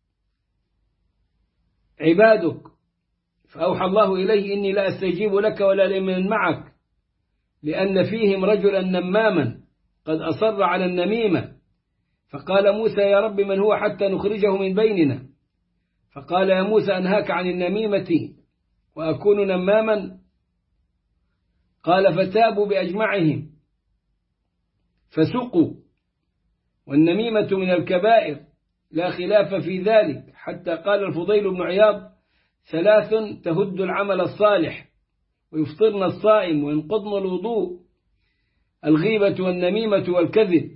عبادك، فأوحى الله إليه إني لا أستجيب لك ولا لمن معك، لأن فيهم رجلا نماما قد أصر على النميمة. فقال موسى يا رب من هو حتى نخرجه من بيننا؟ فقال يا موسى أنهاك عن النميمة وأكون نماما؟ قال فتابوا بأجمعهم فسقوا. والنميمة من الكبائر لا خلاف في ذلك، حتى قال الفضيل بن عياض ثلاث تهد العمل الصالح ويفطرن الصائم وينقضن الوضوء: الغيبة والنميمة والكذب.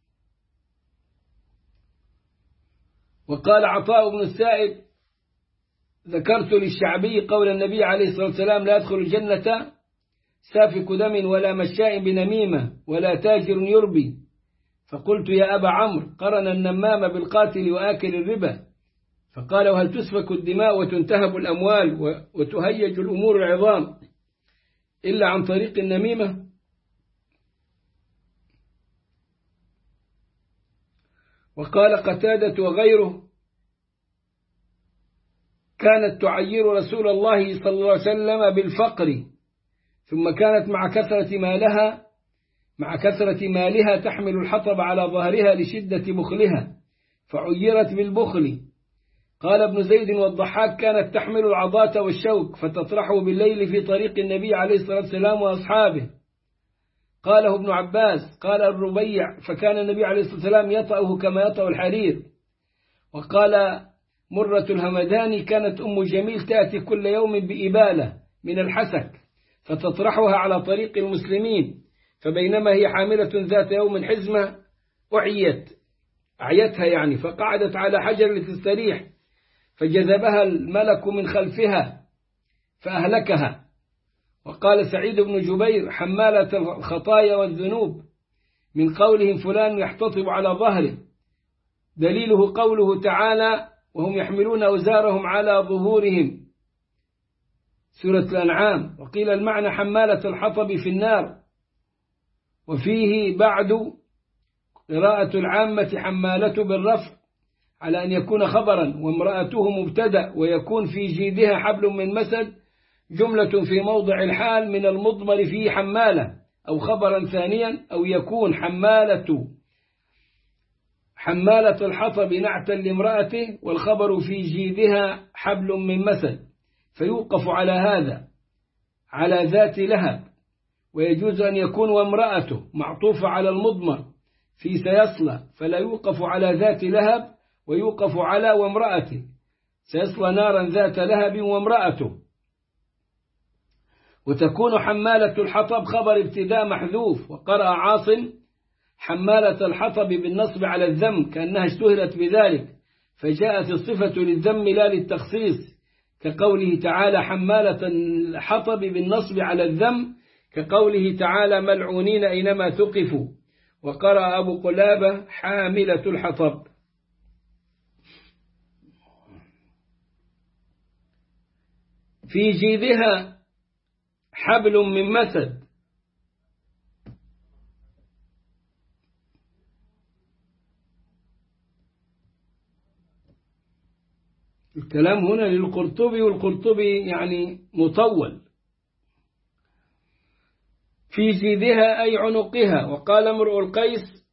وقال عطاء بن السائب ذكرت للشعبي قول النبي عليه الصلاة والسلام لا يدخل الجنة سافك دم ولا مشاء بنميمة ولا تاجر يربي. فقلت يا أبا عمرو قرن النمام بالقاتل وآكل الربا. فقال وهل تسفك الدماء وتنتهب الأموال وتهيج الأمور العظام إلا عن طريق النميمة؟ وقال قتادة وغيره كانت تعير رسول الله صلى الله عليه وسلم بالفقر، ثم كانت مع كثرة مالها مع كثرة مالها تحمل الحطب على ظهرها لشدة بخلها فعيرت بالبخل. قال ابن زيد والضحاك كانت تحمل العضاة والشوك فتطرحه بالليل في طريق النبي عليه الصلاة والسلام وأصحابه. قاله ابن عباس. قال الربيع فكان النبي عليه الصلاة والسلام يطأه كما يطأ الحرير. وقال مرة الهمداني كانت أم جميل تأتي كل يوم بإبالة من الحسك فتطرحها على طريق المسلمين، فبينما هي حاملة ذات يوم حزمة أعيت أعيتها يعني فقعدت على حجر لتستريح، فجذبها الملك من خلفها فأهلكها. وقال سعيد بن جبير حمالة الخطايا والذنوب من قولهم فلان يحتطب على ظهره، دليله قوله تعالى وهم يحملون أوزارهم على ظهورهم سورة الأنعام. وقيل المعنى حمالة الحطب في النار. وفيه بعد قراءة العامة حمالة بالرفع على أن يكون خبرا، وامرأته مبتدأ، ويكون في جيدها حبل من مسد جملة في موضع الحال من المضمر فيه حمالة أو خبرا ثانيا، أو يكون حمالة حمالة الحطب نعتا لامرأته والخبر في جيدها حبل من مسد، فيوقف على هذا على ذات لهب. ويجوز أن يكون وامرأته معطوفة على المضمر في سيصلى، فلا يوقف على ذات لهب ويوقف على وامرأته، سيصلى نارا ذات لهب وامرأته. وتكون حمالة الحطب خبر ابتداء محذوف. وقرأ عاصم حمالة الحطب بالنصب على الذم كأنها اشتهرت بذلك، فجاءت الصفة للذم لا للتخصيص، كقوله تعالى حمالة الحطب بالنصب على الذم، كقوله تعالى ملعونين أينما ثقفوا. وقرأ أبو قلابة حاملة الحطب. في جيدها حبل من مسد. الكلام هنا للقرطبي، والقرطبي يعني مطول. في جيدها أي عنقها. وقال امرؤ القيس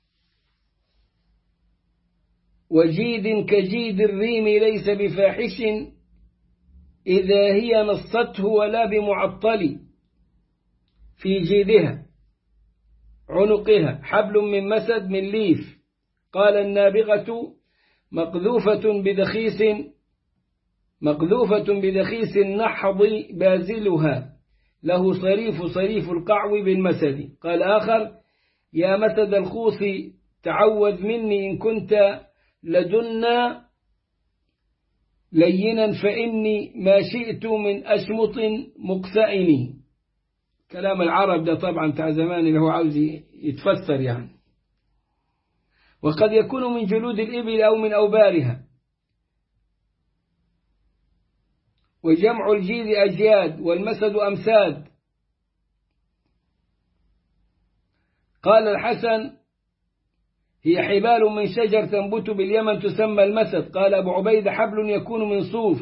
وجيد كجيد الريم ليس بفاحش إذا هي نصته ولا بمعطل. في جيدها عنقها حبل من مسد من ليف. قال النابغة مقذوفة بدخيس مقذوفة بدخيس النحض بازلها له صريف صريف القعو بالمسد. قال آخر يا مسد الخوص تعوذ مني إن كنت لدنا لينا فإني ما شئت من أشمط مقسئني. كلام العرب ده طبعا تاع زمان اللي هو عاوز يتفسر يعني. وقد يكون من جلود الإبل أو من أوبارها. وجمع الجيد أجياد والمسد أمساد. قال الحسن هي حبال من شجر تنبت باليمن تسمى المسد. قال أبو عبيد حبل يكون من صوف.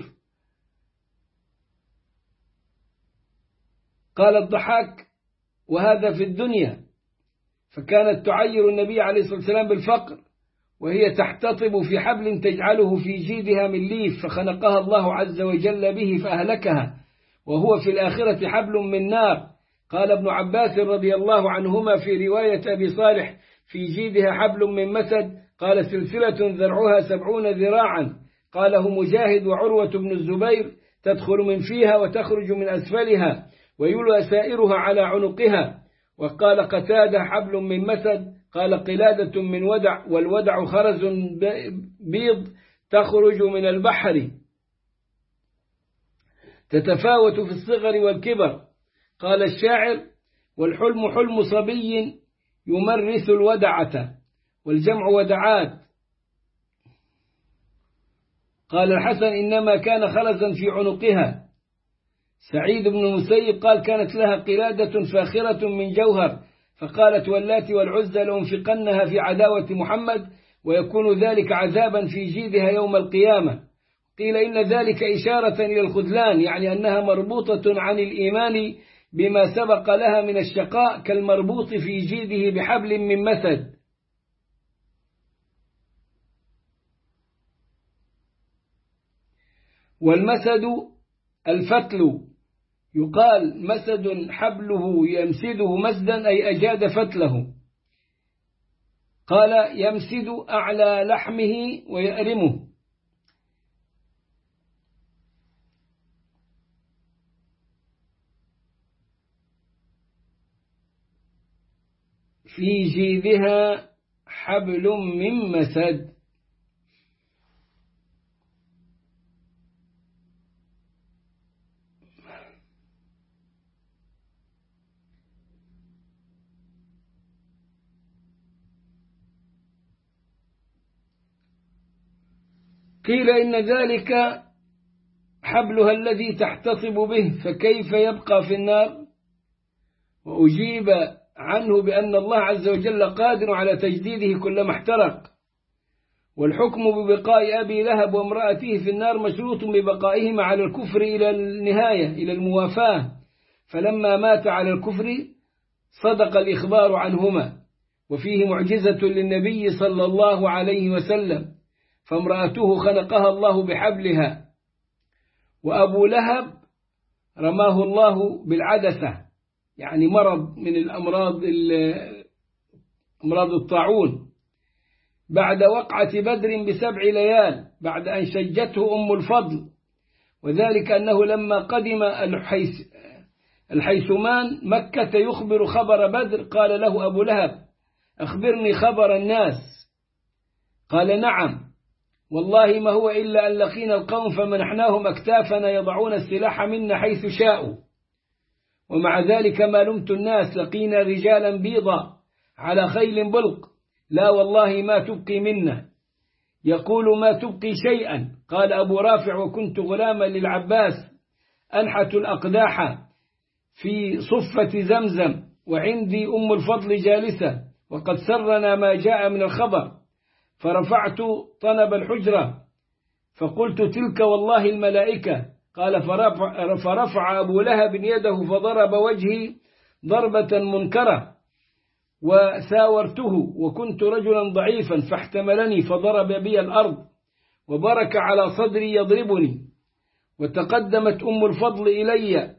قال الضحاك وهذا في الدنيا، فكانت تعير النبي عليه الصلاة والسلام بالفقر، وهي تحتطب في حبل تجعله في جيدها من ليف، فخنقها الله عز وجل به فأهلكها، وهو في الآخرة حبل من نار. قال ابن عباس رضي الله عنهما في رواية أبي صالح في جيدها حبل من مسد، قال سلسلة ذرعها سبعون ذراعا. قاله مجاهد وعروة بن الزبير تدخل من فيها وتخرج من أسفلها ويلوى سائرها على عنقها. وقال قتادة حبل من مسد. قال قلادة من ودع، والودع خرز بيض تخرج من البحر تتفاوت في الصغر والكبر. قال الشاعر والحلم حلم صبي يمرث الودعة، والجمع ودعات. قال الحسن إنما كان خرزا في عنقها. سعيد بن المسيب قال كانت لها قلادة فاخرة من جوهر، فقالت واللاتي والعزى لأنفقنها في عداوة محمد، ويكون ذلك عذابا في جيدها يوم القيامة. قيل إن ذلك إشارة إلى الخذلان، يعني أنها مربوطة عن الإيمان بما سبق لها من الشقاء كالمربوط في جيده بحبل من مسد. والمسد الفتل، يقال مسد حبله يمسده مسدا أي أجاد فتله. قال يمسد أعلى لحمه ويأرمه. في جيدها حبل من مسد. قيل إن ذلك حبلها الذي تحتصب به، فكيف يبقى في النار؟ وأجيب عنه بأن الله عز وجل قادر على تجديده كلما احترق، والحكم ببقاء أبي لهب وامرأته في النار مشروط ببقائهما على الكفر إلى النهاية، إلى الموافاة، فلما مات على الكفر صدق الإخبار عنهما. وفيه معجزة للنبي صلى الله عليه وسلم، فامرأته خنقها الله بحبلها، وأبو لهب رماه الله بالعدسة، يعني مرض من الأمراض أمراض الطاعون، بعد وقعة بدر بسبع ليال، بعد أن شجته أم الفضل، وذلك أنه لما قدم الحيس الحيثمان مكة يخبر خبر بدر، قال له أبو لهب أخبرني خبر الناس، قال نعم والله ما هو إلا أن لقينا القوم فمنحناهم أكتافنا يضعون السلاح منا حيث شاءوا، ومع ذلك ما لمت الناس، لقينا رجالا بيضا على خيل بلق، لا والله ما تبقي منا، يقول ما تبقي شيئا. قال أبو رافع وكنت غلاما للعباس أنحت الأقداح في صفة زمزم، وعندي أم الفضل جالسة، وقد سرنا ما جاء من الخبر، فرفعت طنب الحجرة فقلت تلك والله الملائكة. قال فرفع, فرفع أبو لهب يده فضرب وجهي ضربة منكرة، وساورته وكنت رجلا ضعيفا فاحتملني فضرب بي الأرض وبرك على صدري يضربني، وتقدمت أم الفضل إلي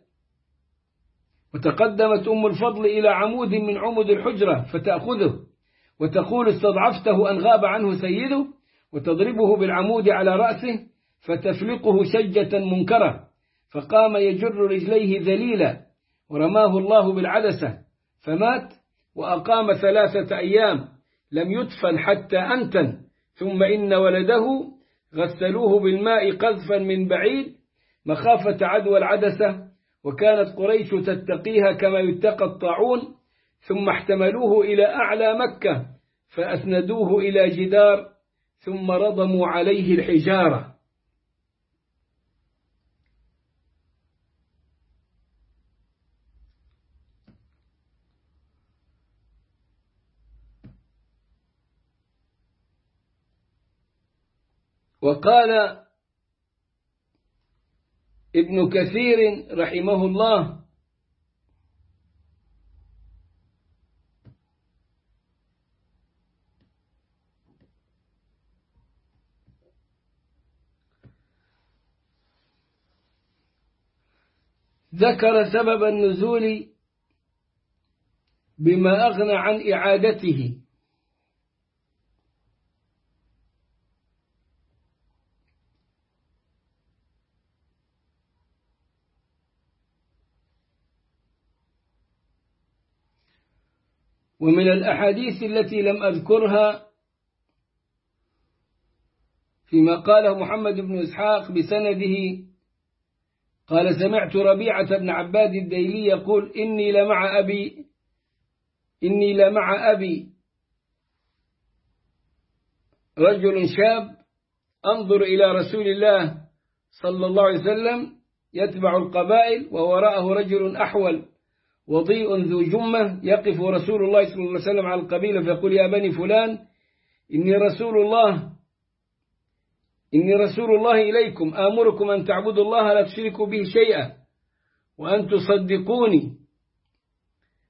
وتقدمت أم الفضل إلى عمود من عمود الحجرة فتأخذه وتقول استضعفته أن غاب عنه سيده، وتضربه بالعمود على رأسه فتفلقه شجة منكرة، فقام يجر رجليه ذليلا، ورماه الله بالعدسة فمات، وأقام ثلاثة أيام لم يدفن حتى أنتن، ثم إن ولده غسلوه بالماء قذفا من بعيد مخافة عدوى العدسة، وكانت قريش تتقيها كما يتقى الطاعون، ثم احتملوه إلى أعلى مكة فأسندوه إلى جدار ثم رضموا عليه الحجارة. وقال ابن كثير رحمه الله ذكر سبب النزول بما أغنى عن إعادته، ومن الأحاديث التي لم أذكرها فيما قاله محمد بن إسحاق بسنده قال سمعت ربيعة بن عباد الديلي يقول إني لمع أبي إني لمع أبي رجل شاب أنظر إلى رسول الله صلى الله عليه وسلم يتبع القبائل، ووراءه رجل أحول وضيء ذو جمة، يقف رسول الله صلى الله عليه وسلم على القبيلة فيقول يا بني فلان إني رسول الله إني رسول الله إليكم آمركم أن تعبدوا الله لا تشركوا به شيئا وأن تصدقوني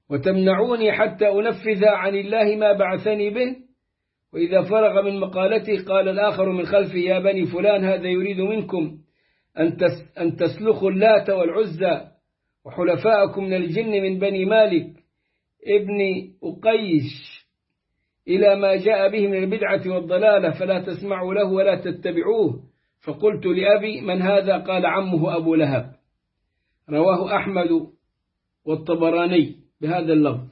وتمنعوني حتى أنفذ عن الله ما بعثني به. وإذا فرغ من مقالته قال الآخر من خلفه يا بني فلان هذا يريد منكم أن تسلخوا اللات والعزى وحلفاءكم من الجن من بني مالك ابن أقيش إلى ما جاء به من البدعة والضلالة فلا تسمعوا له ولا تتبعوه. فقلت لأبي من هذا؟ قال عمه أبو لهب. رواه أحمد والطبراني بهذا اللفظ.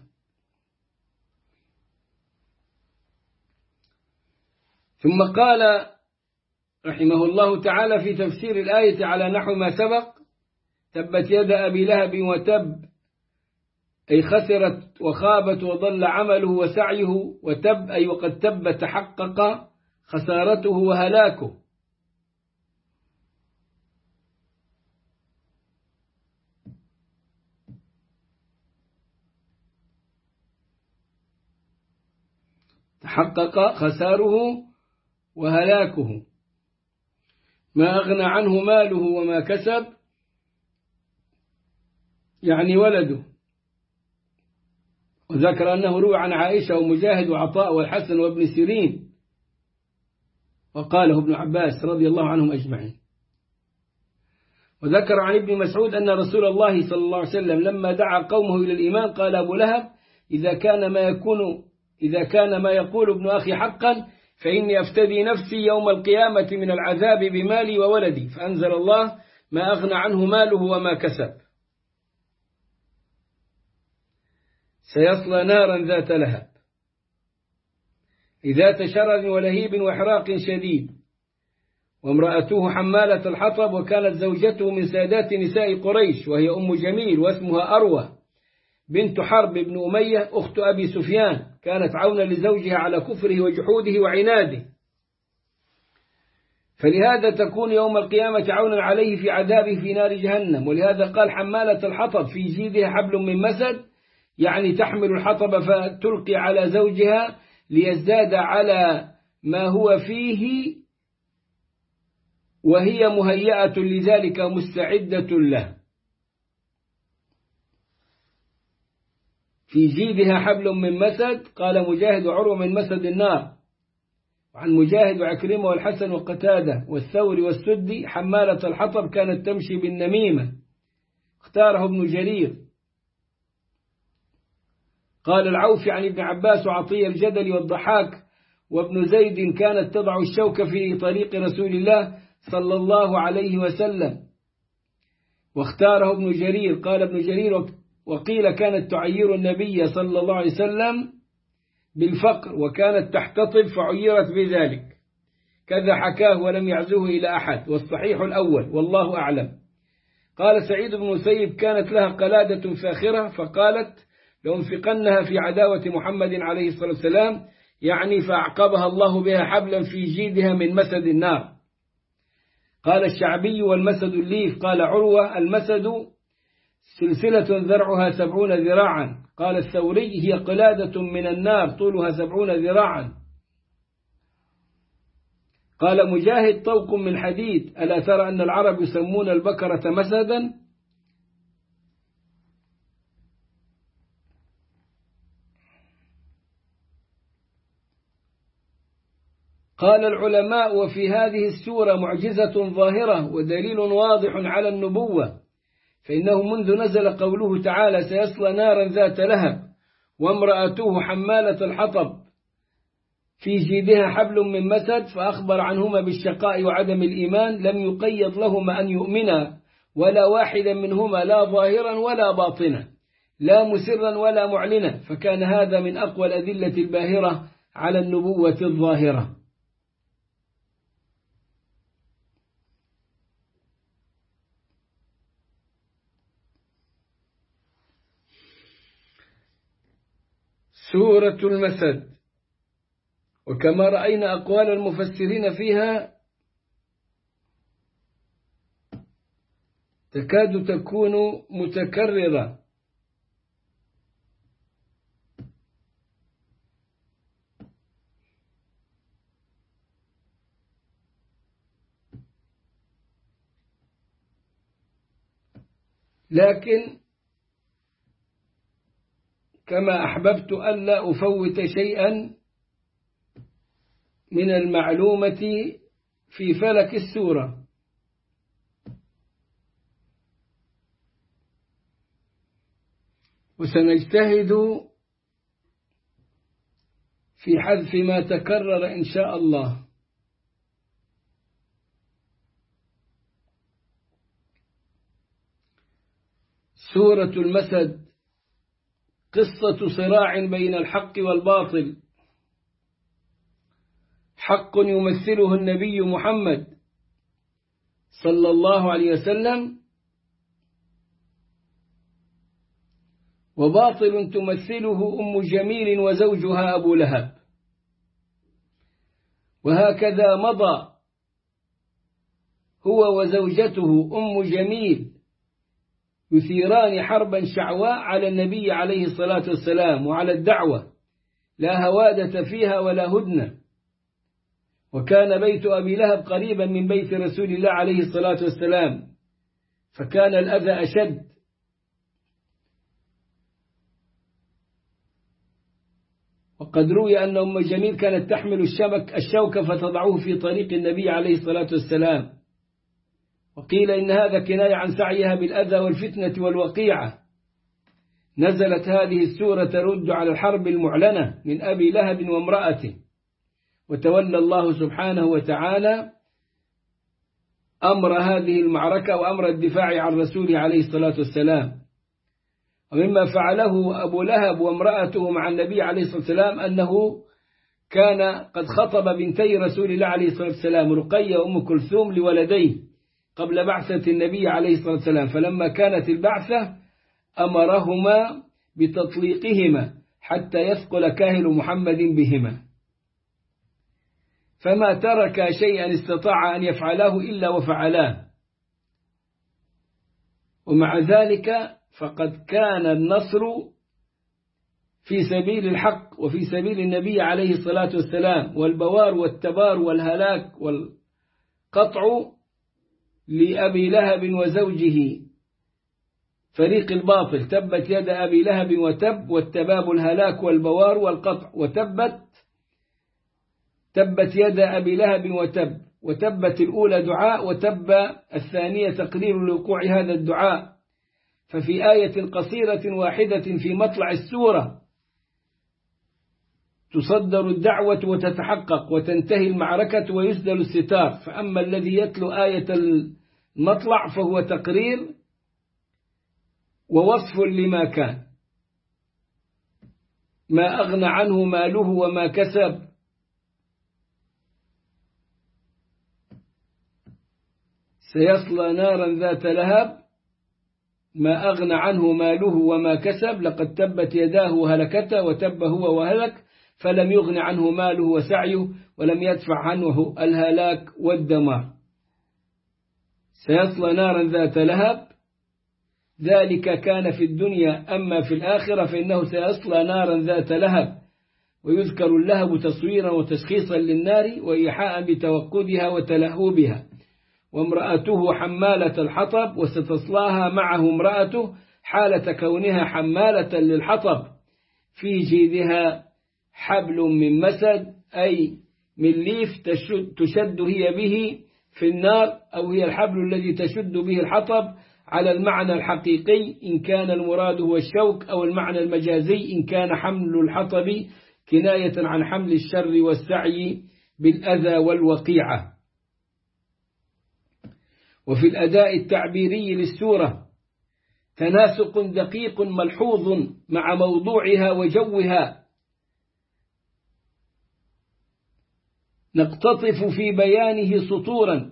ثم قال رحمه الله تعالى في تفسير الآية على نحو ما سبق: تبت يد أبي لهب وتب، أي خسرت وخابت وضل عمله وسعيه، وتب أي وقد تب تحقق خسارته وهلاكه. تحقق خساره وهلاكه. ما أغنى عنه ماله وما كسب، يعني ولده. وذكر أنه روى عن عائشة ومجاهد وعطاء والحسن وابن سيرين، وقاله ابن عباس رضي الله عنهم أجمعين. وذكر عن ابن مسعود أن رسول الله صلى الله عليه وسلم لما دعا قومه إلى الإيمان قال أبو لهب إذا كان ما يكون إذا كان ما يقول ابن أخي حقا فإني أفتدي نفسي يوم القيامة من العذاب بمالي وولدي. فأنزل الله ما أغنى عنه ماله وما كسب، سيصلى نارا ذات لهب ذات شرر ولهيب وإحراق شديد، وامرأته حمالة الحطب، وكانت زوجته من سادات نساء قريش وهي أم جميل واسمها أروى بنت حرب بن أمية أخت أبي سفيان، كانت عونا لزوجها على كفره وجحوده وعناده، فلهذا تكون يوم القيامة عونا عليه في عذابه في نار جهنم. ولهذا قال حمالة الحطب في جيدها حبل من مسد، يعني تحمل الحطب فتلقي على زوجها ليزداد على ما هو فيه، وهي مهيئة لذلك مستعدة له. في جيدها حبل من مسد، قال مجاهد وعروة من مسد النار. وعن مجاهد وعكرمة والحسن وقتادة والثوري والسدي حمالة الحطب كانت تمشي بالنميمة، اختاره ابن جرير. قال العوفي عن ابن عباس وعطية الجدل والضحاك وابن زيد كانت تضع الشوك في طريق رسول الله صلى الله عليه وسلم، واختاره ابن جرير. قال ابن جرير وقيل كانت تعير النبي صلى الله عليه وسلم بالفقر وكانت تحتطب فعيرت بذلك، كذا حكاه ولم يعزه إلى أحد، والصحيح الأول والله أعلم. قال سعيد بن مسيب كانت لها قلادة فاخرة فقالت لأنفقنها في عداوة محمد عليه الصلاة والسلام، يعني فأعقبها الله بها حبلا في جيدها من مسد النار. قال الشعبي والمسد الليف. قال عروة المسد سلسلة ذرعها سبعون ذراعا. قال الثوري هي قلادة من النار طولها سبعون ذراعا. قال مجاهد طوق من حديد. ألا ترى أن العرب يسمون البكرة مسدا؟ قال العلماء وفي هذه السورة معجزة ظاهرة ودليل واضح على النبوة، فإنه منذ نزل قوله تعالى سيصلى نارا ذات لهب وامرأته حمالة الحطب في جيدها حبل من مسد، فأخبر عنهما بالشقاء وعدم الإيمان، لم يقيد لهما أن يؤمنا ولا واحدا منهما لا ظاهرا ولا باطنا، لا مسرا ولا معلنا، فكان هذا من أقوى الأدلة الباهرة على النبوة الظاهرة. سورة المسد، وكما رأينا أقوال المفسرين فيها تكاد تكون متكررة، لكن كما أحببت ألا أفوت شيئا من المعلومة في فلك السورة. وسنجتهد في حذف ما تكرر إن شاء الله. سورة المسد قصة صراع بين الحق والباطل، حق يمثله النبي محمد صلى الله عليه وسلم، وباطل تمثله أم جميل وزوجها أبو لهب. وهكذا مضى هو وزوجته أم جميل يثيران حربا شعواء على النبي عليه الصلاة والسلام وعلى الدعوة، لا هوادة فيها ولا هدنة. وكان بيت أبي لهب قريبا من بيت رسول الله عليه الصلاة والسلام، فكان الأذى أشد. وقد روي أن أم جميل كانت تحمل الشبك الشوك فتضعه في طريق النبي عليه الصلاة والسلام. وقيل إن هذا كناية عن سعيها بالأذى والفتنة والوقيعة. نزلت هذه السورة ترد على الحرب المعلنة من أبي لهب وامرأته، وتولى الله سبحانه وتعالى أمر هذه المعركة وأمر الدفاع عن رسوله عليه الصلاة والسلام. ومما فعله أبو لهب وامرأته مع النبي عليه الصلاة والسلام أنه كان قد خطب بنتي رسول الله عليه الصلاة والسلام رقية وأم كلثوم لولديه قبل بعثة النبي عليه الصلاة والسلام، فلما كانت البعثة أمرهما بتطليقهما حتى يثقل كاهل محمد بهما، فما ترك شيئا استطاع أن يفعله إلا وفعلاه. ومع ذلك فقد كان النصر في سبيل الحق وفي سبيل النبي عليه الصلاة والسلام، والبوار والتبار والهلاك والقطع لأبي لهب وزوجه فريق الباطل. تبت يد أبي لهب وتب، والتباب الهلاك والبوار والقطع. وتبت تبت يد أبي لهب وتب، وتبت الأولى دعاء، وتب الثانية تقرير لوقوع هذا الدعاء. ففي آية قصيرة واحدة في مطلع السورة تصدر الدعوة وتتحقق وتنتهي المعركة ويسدل الستار. فأما الذي يتلو آية المطلع فهو تقرير ووصف لما كان. ما أغنى عنه ماله وما كسب، سيصلى نارا ذات لهب. ما أغنى عنه ماله وما كسب، لقد تبت يداه هلكته وتب هو وهلك، فلم يغن عنه ماله وسعيه ولم يدفع عنه الهلاك والدمار. سيصلى نارا ذات لهب، ذلك كان في الدنيا، أما في الآخرة فإنه سيصلى نارا ذات لهب. ويذكر اللهب تصويرا وتشخيصا للنار وإيحاء بتوقدها وتلهبها. وامرأته حمالة الحطب، وستصلاها معه امرأته حالة كونها حمالة للحطب، في جيدها حبل من مسد، أي من ليف تشد, تشد هي به في النار، أو هي الحبل الذي تشد به الحطب على المعنى الحقيقي إن كان المراد هو الشوك، أو المعنى المجازي إن كان حمل الحطب كناية عن حمل الشر والسعي بالأذى والوقيعة. وفي الأداء التعبيري للسورة تناسق دقيق ملحوظ مع موضوعها وجوها، نقتطف في بيانه سطورا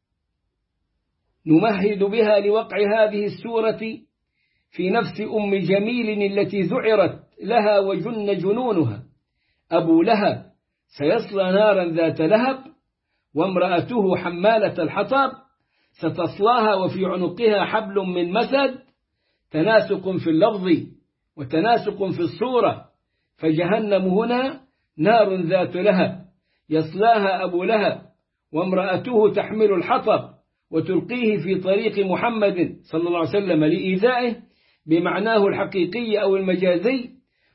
نمهد بها لوقع هذه السورة في نفس أم جميل التي ذعرت لها وجن جنونها. أبو لهب سيصلى نارا ذات لهب، وامرأته حمالة الحطب ستصلاها وفي عنقها حبل من مسد. تناسق في اللفظ وتناسق في الصورة. فجهنم هنا نار ذات لهب يصلاها أبو لهب، وامرأته تحمل الحطب وتلقيه في طريق محمد صلى الله عليه وسلم لإيذائه بمعناه الحقيقي أو المجازي.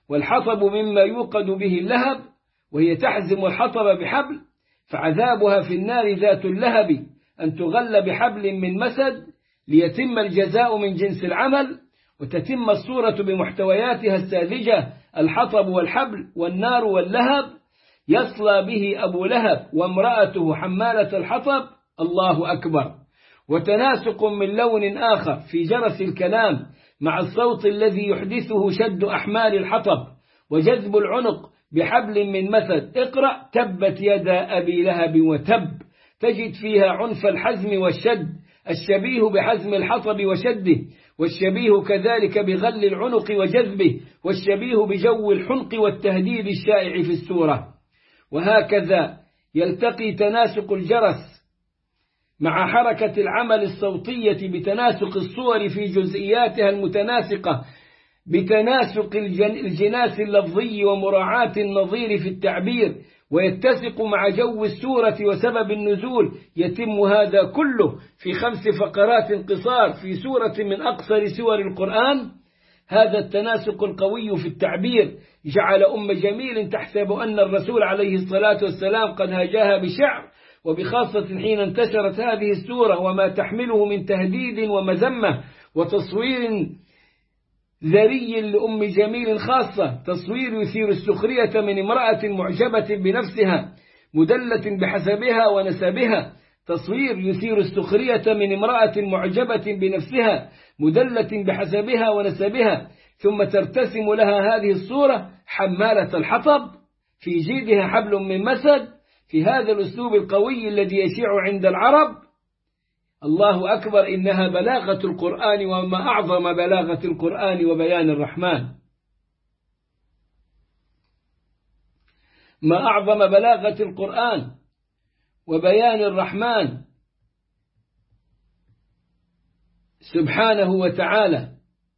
والحطب مما يوقد به اللهب، وهي تحزم الحطب بحبل، فعذابها في النار ذات اللهب أن تغل بحبل من مسد ليتم الجزاء من جنس العمل، وتتم الصورة بمحتوياتها الساذجة الحطب والحبل والنار واللهب، يصلى به أبو لهب وامرأته حمالة الحطب. الله أكبر. وتناسق من لون آخر في جرس الكلام مع الصوت الذي يحدثه شد أحمال الحطب وجذب العنق بحبل من مسد. اقرأ تبت يدا أبي لهب وتب، تجد فيها عنف الحزم والشد الشبيه بحزم الحطب وشده، والشبيه كذلك بغل العنق وجذبه، والشبيه بجو الحنق والتهديد الشائع في السورة. وهكذا يلتقي تناسق الجرس مع حركة العمل الصوتية بتناسق الصور في جزئياتها المتناسقة بتناسق الجناس اللفظي ومراعاة النظير في التعبير، ويتسق مع جو السورة وسبب النزول. يتم هذا كله في خمس فقرات قصار في سورة من أقصر سور القرآن. هذا التناسق القوي في التعبير جعل أم جميل تحسب أن الرسول عليه الصلاة والسلام قد هاجاها بشعر، وبخاصة حين انتشرت هذه السورة وما تحمله من تهديد ومذمة وتصوير ذري لأم جميل خاصة، تصوير يثير السخرية من امرأة معجبة بنفسها مدلة بحسبها ونسبها، تصوير يثير السخرية من امرأة معجبة بنفسها مدلة بحسبها ونسبها، ثم ترتسم لها هذه الصورة حمالة الحطب في جيدها حبل من مسد، في هذا الأسلوب القوي الذي يشيع عند العرب. الله أكبر، إنها بلاغة القرآن، وما أعظم بلاغة القرآن وبيان الرحمن. ما أعظم بلاغة القرآن وبيان الرحمن سبحانه وتعالى.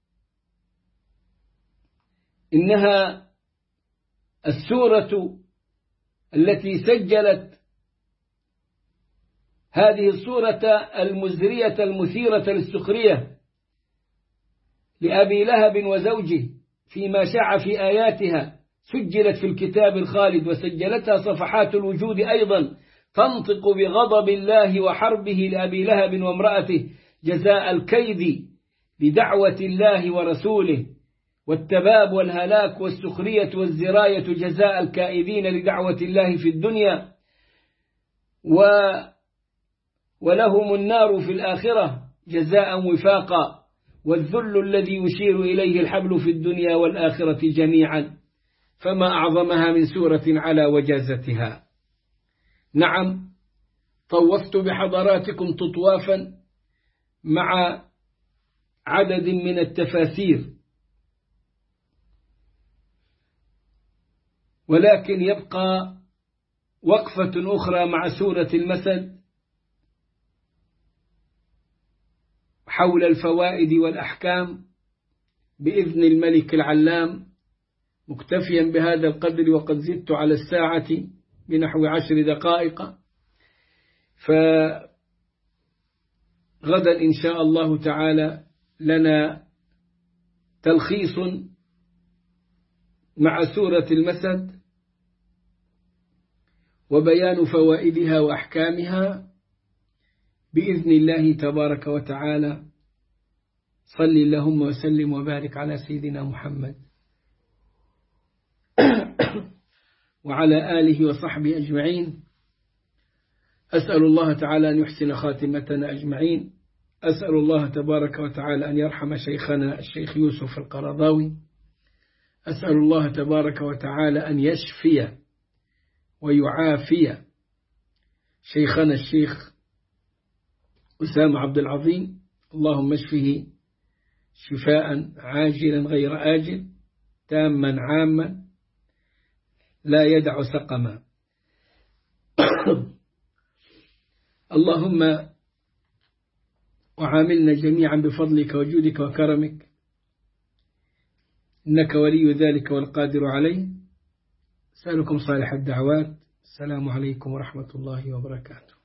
إنها السورة التي سجلت هذه الصورة المزرية المثيرة للسخرية لأبي لهب وزوجه فيما شاع في آياتها، سجلت في الكتاب الخالد، وسجلتها صفحات الوجود أيضا تنطق بغضب الله وحربه لأبي لهب وامرأته، جزاء الكيد بدعوة الله ورسوله، والتباب والهلاك والسخرية والزراية جزاء الكائدين لدعوة الله في الدنيا، و ولهم النار في الآخرة جزاء وفاقا، والذل الذي يشير إليه الحبل في الدنيا والآخرة جميعا. فما أعظمها من سورة على وجازتها. نعم، طوفت بحضراتكم تطوافا مع عدد من التفاسير، ولكن يبقى وقفة أخرى مع سورة المسد حول الفوائد والأحكام بإذن الملك العلام، مكتفيا بهذا القدر، وقد زدت على الساعة بنحو عشر دقائق. فغدا إن شاء الله تعالى لنا تلخيص مع سورة المسد وبيان فوائدها وأحكامها بإذن الله تبارك وتعالى. صل اللهم وسلم وبارك على سيدنا محمد وعلى آله وصحبه أجمعين. أسأل الله تعالى أن يحسن خاتمتنا أجمعين. أسأل الله تبارك وتعالى أن يرحم شيخنا الشيخ يوسف القرضاوي. أسأل الله تبارك وتعالى أن يشفي ويعافي شيخنا الشيخ أسامة عبد العظيم، اللهم اشفه شفاء عاجلا غير آجل تاما عاما لا يدع سقما. اللهم وعاملنا جميعا بفضلك وجودك وكرمك، إنك ولي ذلك والقادر عليه. أسألكم صالح الدعوات. السلام عليكم ورحمة الله وبركاته.